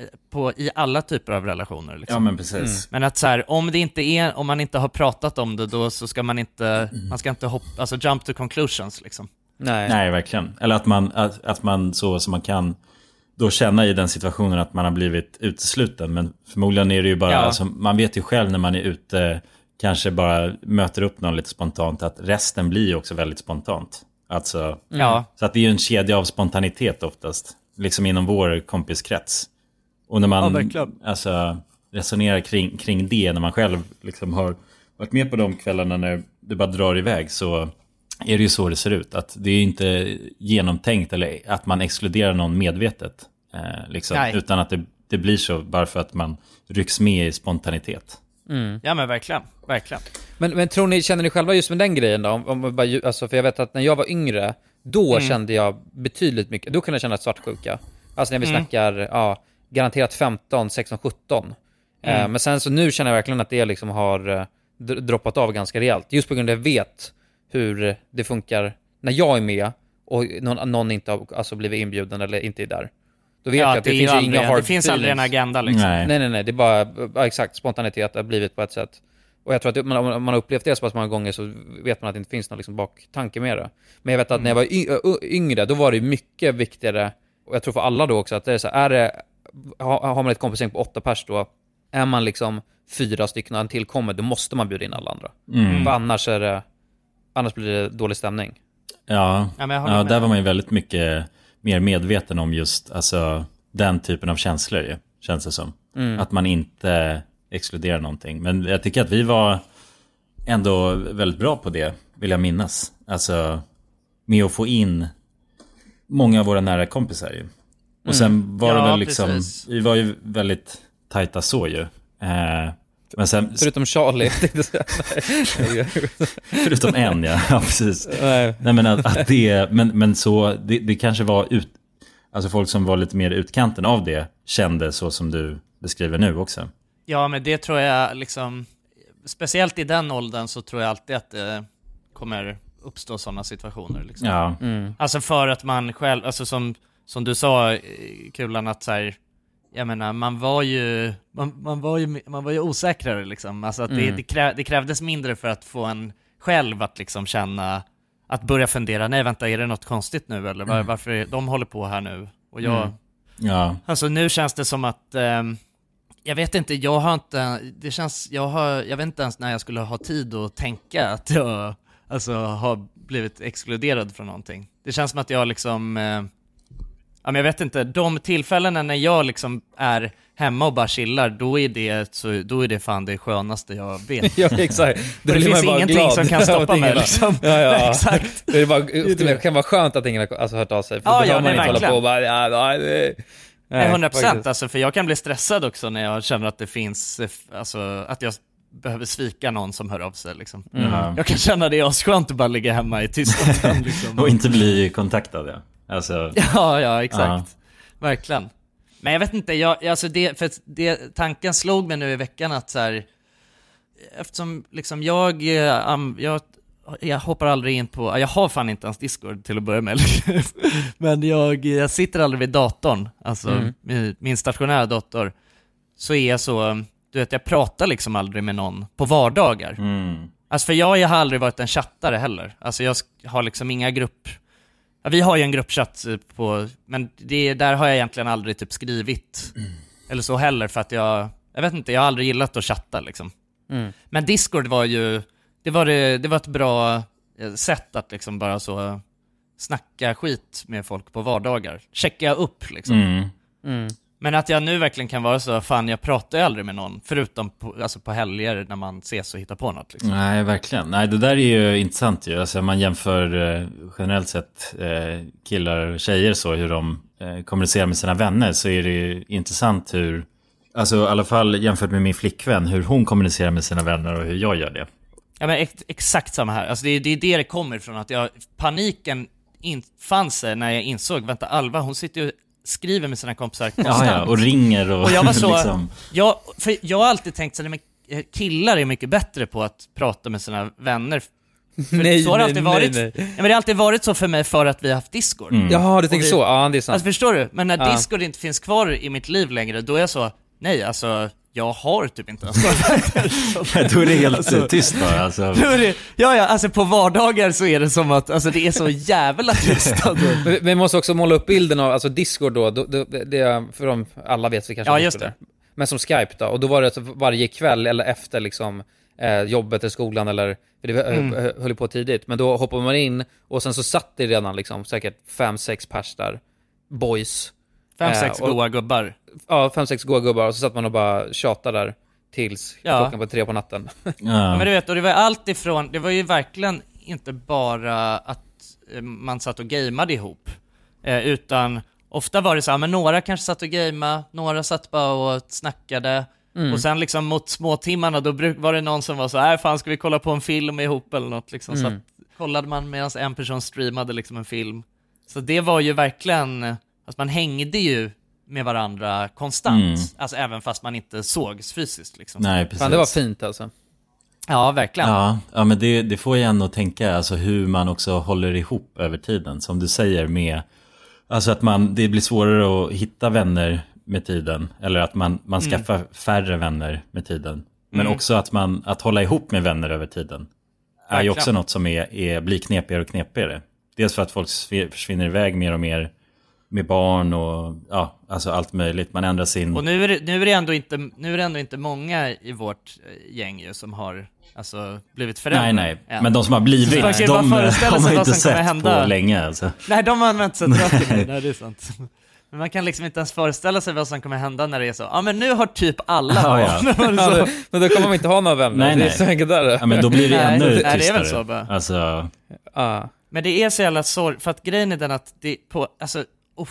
i alla typer av relationer liksom. Ja, men precis. Men att så här, om man inte har pratat om det, då så ska man inte man ska inte jump to conclusions liksom. Nej, verkligen. Eller att man så som man kan då känna i den situationen att man har blivit utesluten. Men förmodligen är det ju bara, alltså, man vet ju själv när man är ute, kanske bara möter upp någon lite spontant, att resten blir ju också väldigt spontant. Alltså, så att det är ju en kedja av spontanitet oftast, liksom inom vår kompiskrets. Och när man resonerar kring det, när man själv liksom har varit med på de kvällarna när det bara drar iväg, så är det ju så det ser ut. Att det är inte genomtänkt eller att man exkluderar någon medvetet. Liksom, utan att det blir så bara för att man rycks med i spontanitet. Ja men verkligen. Men tror ni, känner ni själva just med den grejen då? Alltså, för jag vet att när jag var yngre, då kände jag betydligt mycket. Då kunde jag känna svartsjuka. Alltså när vi snackar, garanterat 15, 16, 17. Men sen så nu känner jag verkligen att det liksom har droppat av ganska rejält. Just på grund av att jag vet hur det funkar när jag är med och någon inte har blivit inbjuden eller inte är där. Då vet jag att det finns ju inga hard det finns aldrig en agenda liksom. Nej, det är bara exakt spontanitet har blivit på ett sätt. Och jag tror att om man har upplevt det så pass många gånger så vet man att det inte finns någon liksom baktanke med det. Men jag vet att när jag var yngre, då var det mycket viktigare, och jag tror för alla då också, att det är så här, har man ett kompisgäng på 8 pers då, är man liksom 4 stycken och en till kommer, då måste man bjuda in alla andra. För annars blir det dålig stämning. Ja, där var man ju väldigt mycket mer medveten om just alltså, den typen av känslor ju, känns det som. Att man inte exkluderar någonting. Men jag tycker att vi var ändå väldigt bra på det, vill jag minnas. Alltså med att få in många av våra nära kompisar ju. Och sen var det väl liksom, precis. Vi var ju väldigt tajta så ju. Men sen, förutom Charlie. Förutom en, ja precis. Nej men att det, men så det kanske var alltså folk som var lite mer utkanten av det kände så som du beskriver nu också. Ja, men det tror jag liksom, speciellt i den åldern så tror jag alltid att det kommer uppstå sådana situationer liksom. Ja. Alltså för att man själv, alltså som du sa, Kulan, att så här, jag menar, man var ju osäkrare liksom. Alltså att det krävdes mindre för att få en själv att liksom känna, att börja fundera, nej vänta, är det något konstigt nu eller varför de håller på här nu? Och jag alltså nu känns det som att jag vet inte, jag vet inte ens när jag skulle ha tid att tänka att jag alltså har blivit exkluderad från någonting. Det känns som att jag liksom men jag vet inte, de tillfällena när jag liksom är hemma och bara chillar, då är det fan det skönaste jag vet. Ja, exakt. Det finns ingenting som kan stoppa mig liksom. Ja. Exakt. Det är bara, det kan vara skönt att ingen har hört av sig. För då man inte hålla på och bara, nej, 100%, alltså, för jag kan bli stressad också när jag känner att det finns, alltså, att jag behöver svika någon som hör av sig liksom. Jag kan känna det skönt att bara ligga hemma i tystnaden liksom. Och inte bli kontaktad, ja. Alltså, ja, exakt. Verkligen. Men jag vet inte, tanken slog mig nu i veckan att så här, eftersom liksom jag hoppar aldrig in på, jag har fan inte ens Discord till att börja med. Men jag sitter aldrig vid datorn, alltså min stationära dator, så är jag så, du vet, jag pratar liksom aldrig med någon på vardagar. Alltså för jag har aldrig varit en chattare heller. Alltså jag har liksom inga grupp. Ja, vi har ju en gruppchatt på, men där har jag egentligen aldrig typ skrivit eller så heller, för att jag vet inte, jag har aldrig gillat att chatta liksom. Men Discord var ju det var ett bra sätt att liksom bara så snacka skit med folk på vardagar. Checka upp liksom. Men att jag nu verkligen kan vara så, fan, jag pratar ju aldrig med någon förutom på helger när man ses och hittar på något liksom. Nej, verkligen. Nej, det där är ju intressant ju. Alltså man jämför generellt sett killar och tjejer så, hur de kommunicerar med sina vänner, så är det ju intressant hur, alltså i alla fall jämfört med min flickvän, hur hon kommunicerar med sina vänner och hur jag gör det. Ja, men exakt samma här. Alltså det är det kommer ifrån, att paniken fanns när jag insåg, vänta, Alva, hon sitter ju skriver med sina kompisar konstant. Ja, och ringer och jag var så liksom. För jag har alltid tänkt att killar är mycket bättre på att prata med sina vänner. Nej, så har det alltid varit. Ja, men det har alltid varit så för mig för att vi har haft Discord. Jaha, du tänker så. Ja, det är sant. Alltså förstår du? Men när Discord inte finns kvar i mitt liv längre, då är jag så, nej, alltså jag har typ inte ens då är det helt tyst bara alltså. Alltså på vardagar så är det som att, alltså det är så jävla tyst. Men vi måste också måla upp bilden av, alltså Discord då det, för de alla vet vi kanske. Ja, just det. Men som Skype då, och då var det alltså varje kväll eller efter liksom jobbet eller skolan, eller för det höll på tidigt, men då hoppar man in och sen så satt det redan liksom säkert 5-6 pers där, boys, 5-6 goa gubbar. Ja, 5-6 goa gubbar, och så satt man och bara tjatade där tills klockan var 3 på natten. Ja, men du vet, och det var allt ifrån, det var ju verkligen inte bara att man satt och gameade ihop, utan ofta var det så här, men några kanske satt och gamade, några satt bara och snackade. Och sen liksom mot småtimmarna då var det någon som var så här, fan ska vi kolla på en film ihop eller något liksom. Så att, kollade man medan en person streamade liksom en film. Så det var ju verkligen, alltså man hängde ju med varandra konstant, alltså även fast man inte sågs fysiskt liksom. Nej, precis. Fan, det var fint alltså. Ja, verkligen. Ja, men det får ju ändå tänka, alltså hur man också håller ihop över tiden, som du säger, med alltså att det blir svårare att hitta vänner med tiden, eller att man skaffar färre vänner med tiden. Men också att hålla ihop med vänner över tiden är ju också något som blir knepigare och knepigare. Dels för att folk försvinner iväg mer och mer med barn och alltså allt möjligt. Man ändrar sin... Och nu är det ändå inte många i vårt gäng ju som har alltså blivit föräldrar. Nej. Men de som har blivit, de har man inte sett på länge alltså. Nej, de har man inte sett röken. Nej, det är sant. Men man kan liksom inte ens föreställa sig vad som kommer hända när det är så. Ja, men nu har typ alla barn. Men då kommer man inte ha några vänner. Nej. Det är så enkelt där. Ja, men då blir det ännu tystare. Det är väl så bara. Alltså... Men det är så jävla sorg, för att grejen är den att det på, alltså,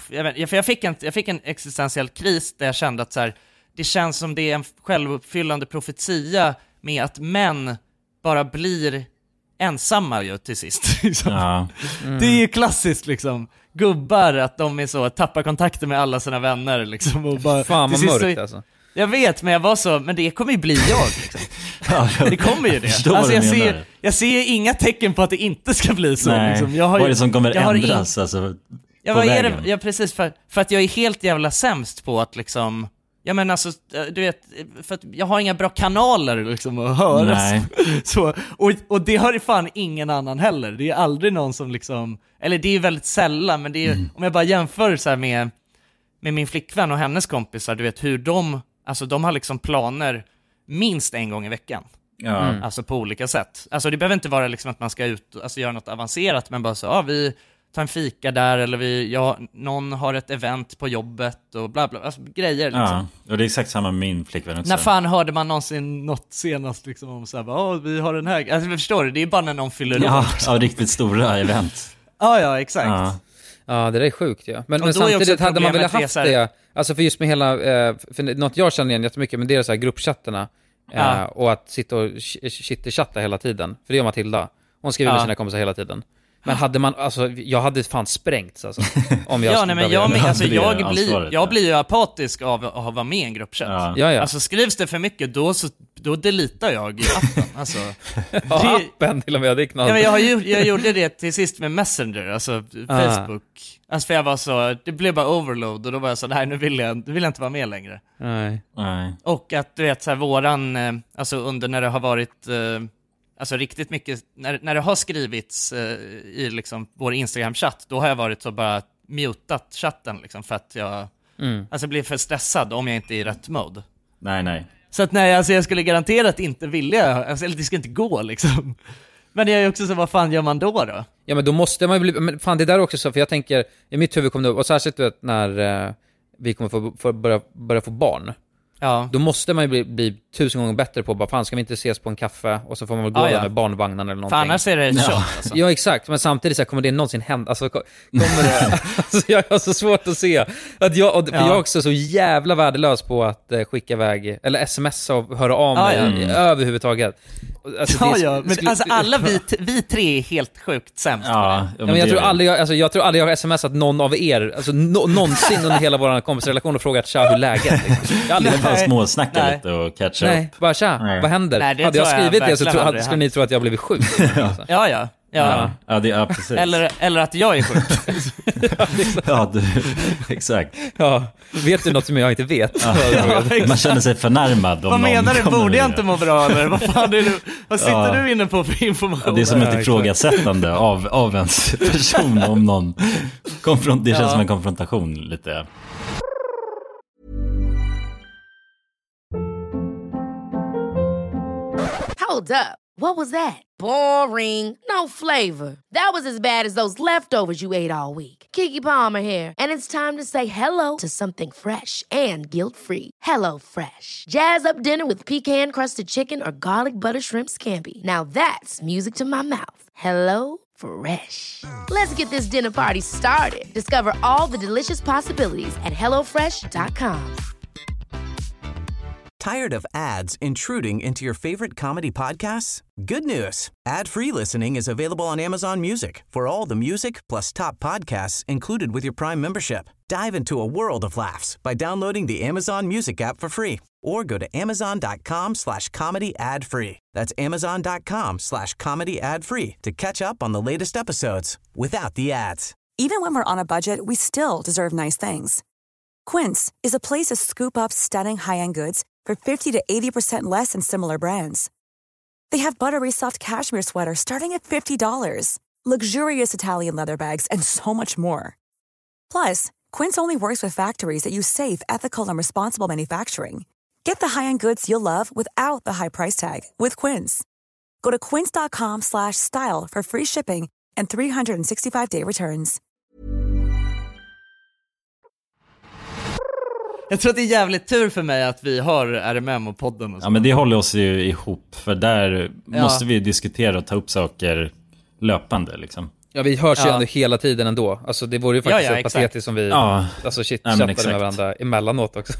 jag fick en existentiell kris där jag kände att så här, det känns som det är en självuppfyllande profetia med att män bara blir ensamma ju till sist. Liksom. Ja. Det är ju klassiskt liksom. Gubbar, att de är så, tappar kontakten med alla sina vänner liksom, och bara, fan vad mörkt alltså. Jag vet, men jag var så, men det kommer ju bli jag liksom. Det kommer ju det. Alltså jag ser inga tecken på att det inte ska bli så. Nej. Liksom. Vad är det som kommer ändras alltså, på vägen? Ja, precis, för att jag är helt jävla sämst på att liksom, ja men alltså, du vet, för att jag har inga bra kanaler liksom att höra. Så, och det har ju fan ingen annan heller. Det är aldrig någon som liksom, eller det är väldigt sällan, men det är, om jag bara jämför så här med min flickvän och hennes kompisar, du vet hur de har liksom planer minst en gång i veckan. Alltså på olika sätt. Alltså det behöver inte vara liksom att man ska ut, alltså göra något avancerat, men bara så, vi tar en fika där, eller någon har ett event på jobbet och bla bla, alltså grejer liksom. Ja, och det är exakt samma med min flickvän också. När fan hörde man någonsin något senast liksom om så här, vi har den här, alltså förstår du, det är bara när någon fyller år. Ja, riktigt stora event. Ja, exakt. Ja, det där är sjukt men samtidigt hade man velat haft det, alltså för just med hela, för något jag känner igen jättemycket, men det är så här gruppchatterna och att sitta och chatta hela tiden, för det är Matilda, hon skriver med sina kompisar hela tiden. Men hade man, alltså jag hade fan sprängts alltså, om jag jag blir ju apatisk av att vara med i en gruppchatt. Ja. Alltså skrivs det för mycket, då deletar jag appen. Alltså, appen till och med, det är knallt. Ja, men jag gjorde det till sist med Messenger, alltså Facebook. Alltså för jag var så, det blev bara overload, och då var jag så, nej, nu vill jag inte vara med längre. Nej. Och att du vet så här, våran, alltså under när det har varit alltså riktigt mycket, när det har skrivits i liksom vår Instagram-chatt, då har jag varit så bara mutat chatten liksom, för att jag alltså blir för stressad om jag inte är i rätt mode. Nej. Så att jag skulle garanterat inte vilja, alltså, eller det ska inte gå liksom. Men det är ju också så, vad fan gör man då? Ja, men då måste man ju bli, men fan det där också så, för jag tänker, i mitt huvud kommer det upp, och särskilt du vet, när vi kommer få börja få barn. Ja. Då måste man ju bli 1000 gånger bättre på bara, fan ska vi inte ses på en kaffe, och så får man väl gå där med barnvagnen eller någonting. Fan, annars är det kört alltså. Ja, exakt, men samtidigt så här, kommer det någonsin hända, alltså kommer det alltså, jag har så svårt att se att jag är också så jävla värdelös på att skicka iväg eller smsa och höra av mig överhuvudtaget. Alltså, men alltså alla vi tre är helt sjukt sämst på det. Men jag tror aldrig jag har smsat någon av er, alltså någonsin under hela vår kompisrelation och frågat tja, hur läget liksom. Jag aldrig bara småsnacka lite och catcha upp. Bara tja, vad händer? Hade jag skrivit det så skulle ni tro att jag blivit sjuk. Alltså. Ja, precis. Eller att jag är sjuk. Exakt. Ja, vet du något som jag inte vet? Man känner sig förnärmad. Vad menar du? Borde jag inte må bra eller? Vad fan är du? Vad sitter du inne på för information? Det är som ett ifrågasättande av ens person om någon. Det känns som en konfrontation lite. Hold Hold up. What was that? Boring. No flavor. That was as bad as those leftovers you ate all week. Keke Palmer here. And it's time to say hello to something fresh and guilt-free. Hello Fresh. Jazz up dinner with pecan-crusted chicken or garlic butter shrimp scampi. Now that's music to my mouth. Hello Fresh. Let's get this dinner party started. Discover all the delicious possibilities at hellofresh.com. Tired of ads intruding into your favorite comedy podcasts? Good news. Ad-free listening is available on Amazon Music for all the music plus top podcasts included with your Prime membership. Dive into a world of laughs by downloading the Amazon Music app for free or go to amazon.com/comedy ad-free. That's amazon.com/comedy ad-free to catch up on the latest episodes without the ads. Even when we're on a budget, we still deserve nice things. Quince is a place to scoop up stunning high-end goods for 50 to 80% less than similar brands. They have buttery soft cashmere sweaters starting at $50, luxurious Italian leather bags, and so much more. Plus, Quince only works with factories that use safe, ethical, and responsible manufacturing. Get the high-end goods you'll love without the high price tag with Quince. Go to quince.com/style for free shipping and 365-day returns. Jag tror att det är jävligt tur för mig att vi har RMM och podden och så. Ja, men det håller oss ju ihop. För där måste vi diskutera och ta upp saker löpande liksom. Ja, vi hörs ju ändå hela tiden ändå. Alltså det vore ju faktiskt så patetiskt som vi alltså chattade med varandra emellanåt också.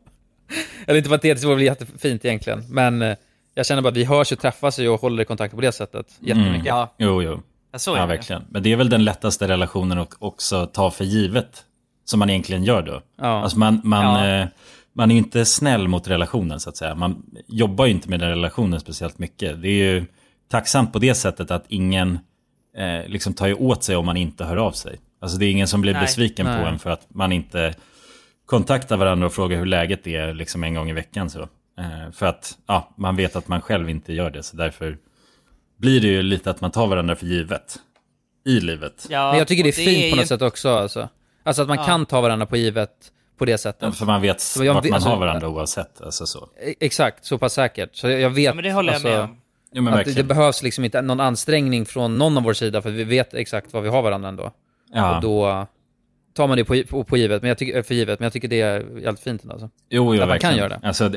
Eller inte patetiskt, det vore väl jättefint egentligen. Men jag känner bara att vi hörs och träffas och håller i kontakt på det sättet jättemycket. Ja. Jo. Ja, verkligen. Men det är väl den lättaste relationen att också ta för givet. Som man egentligen gör då. Ja. Alltså man är ju inte snäll mot relationen så att säga. Man jobbar ju inte med den relationen speciellt mycket. Det är ju tacksamt på det sättet att ingen liksom tar ju åt sig om man inte hör av sig. Alltså det är ingen som blir besviken på en för att man inte kontaktar varandra och frågar hur läget är liksom en gång i veckan så. För att man vet att man själv inte gör det. Så därför blir det ju lite att man tar varandra för givet i livet. Ja, men jag tycker det är fint på något sätt också alltså att man kan ta varandra på givet på det sättet. Ja, för man vet vart man har varandra oavsett. Alltså så. Exakt, så pass säkert. Så jag vet men det håller jag med om. Ja, men att det behövs liksom inte någon ansträngning från någon av vår sida för vi vet exakt vad vi har varandra ändå. Ja. Och då tar man det på givet. Men jag tycker det är jävligt fint ändå. Alltså. Jo, att man verkligen. kan göra det. Alltså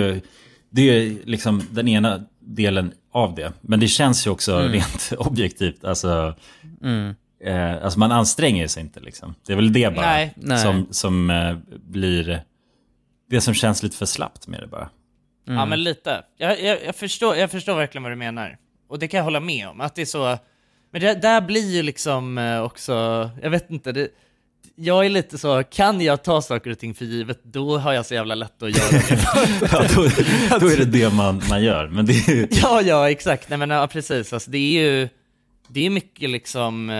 det är liksom den ena delen av det. Men det känns ju också rent objektivt. Alltså... alltså man anstränger sig inte liksom. Det är väl det bara som blir det som känns lite för slappt med det bara. Ja, men lite. Jag förstår verkligen vad du menar. Och det kan jag hålla med om. Att det är så... Men det där blir ju liksom också... Jag vet inte, jag är lite så... Kan jag ta saker och ting för givet, då har jag så jävla lätt att göra det. då är det man gör. Men det är ju... Ja, exakt. Nej, men precis. Alltså, det är mycket liksom...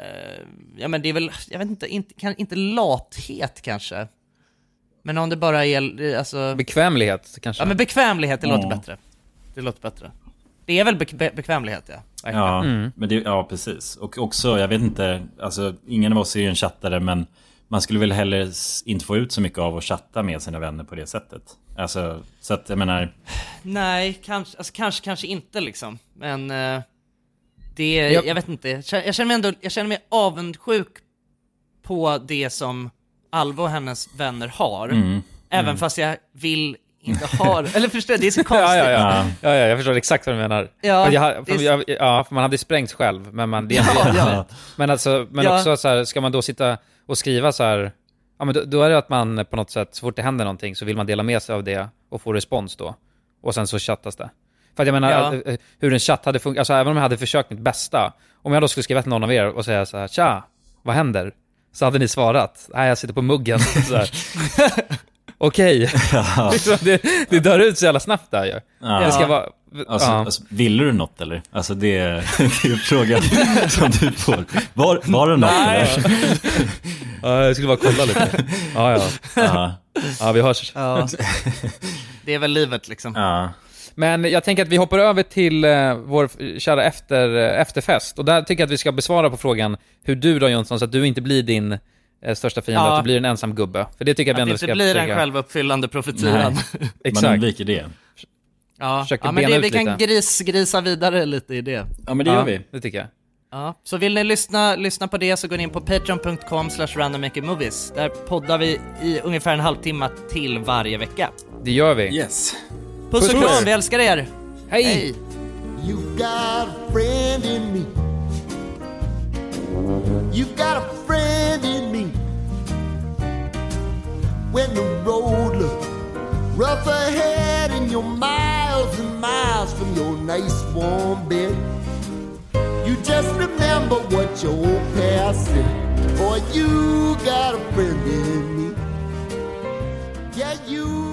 ja, men det är väl... Jag vet inte lathet kanske. Men om det bara är... Alltså... Bekvämlighet kanske. Ja, men bekvämlighet, det låter bättre. Det låter bättre. Det är väl bekvämlighet, ja. Ja, men det, precis. Och också, jag vet inte... Alltså, ingen av oss är ju en chattare, men man skulle väl heller inte få ut så mycket av att chatta med sina vänner på det sättet. Alltså, så att jag menar... Nej, kanske inte liksom. Men... jag vet inte. Jag känner mig avundsjuk på det som Alva och hennes vänner har. Även fast jag vill inte ha det. Eller förstår, det är så konstigt. Ja, jag förstår exakt vad du menar. För man hade sprängt själv, men men också så här, ska man då sitta och skriva så här, ja, men då är det att man på något sätt, så fort det händer någonting så vill man dela med sig av det och få respons då. Och sen så chattas det. För att jag menar hur en chatt hade funkat, alltså även om jag hade försökt mitt bästa, om jag då skulle skriva till någon av er och säga så här: tja, vad händer? Så hade ni svarat: nej, jag sitter på muggen. Så här. Okej. Det dör ut så jävla snabbt där ju. Det ska vara... Alltså, ville du något eller? Alltså det är frågan som du får. Var det något eller? Ja, jag skulle bara kolla lite. Ja, vi hörs. Ja. Det är väl livet liksom. Ja. Men jag tänker att vi hoppar över till vår kära efterfest. Och där tycker jag att vi ska besvara på frågan hur du då, Jonsson, så att du inte blir din största fiende, att du blir en ensam gubbe. För det tycker jag vi ändå ska försöka. Att det inte blir en självuppfyllande profetian. Exakt. Man undviker det. försöker men bena det, ut vi kan lite. grisa vidare lite i det. Ja, men det gör vi. Det tycker jag. Ja, så vill ni lyssna på det så går ni in på patreon.com/randommakermovies. Där poddar vi i ungefär en halvtimme till varje vecka. Det gör vi. Yes. Puss och kram, vi älskar er. Hej! You got a friend in me. You got a friend in me. When the road looks rough ahead and you're miles and miles from your nice warm bed, you just remember what your old past said. Boy, you got a friend in me. Yeah, you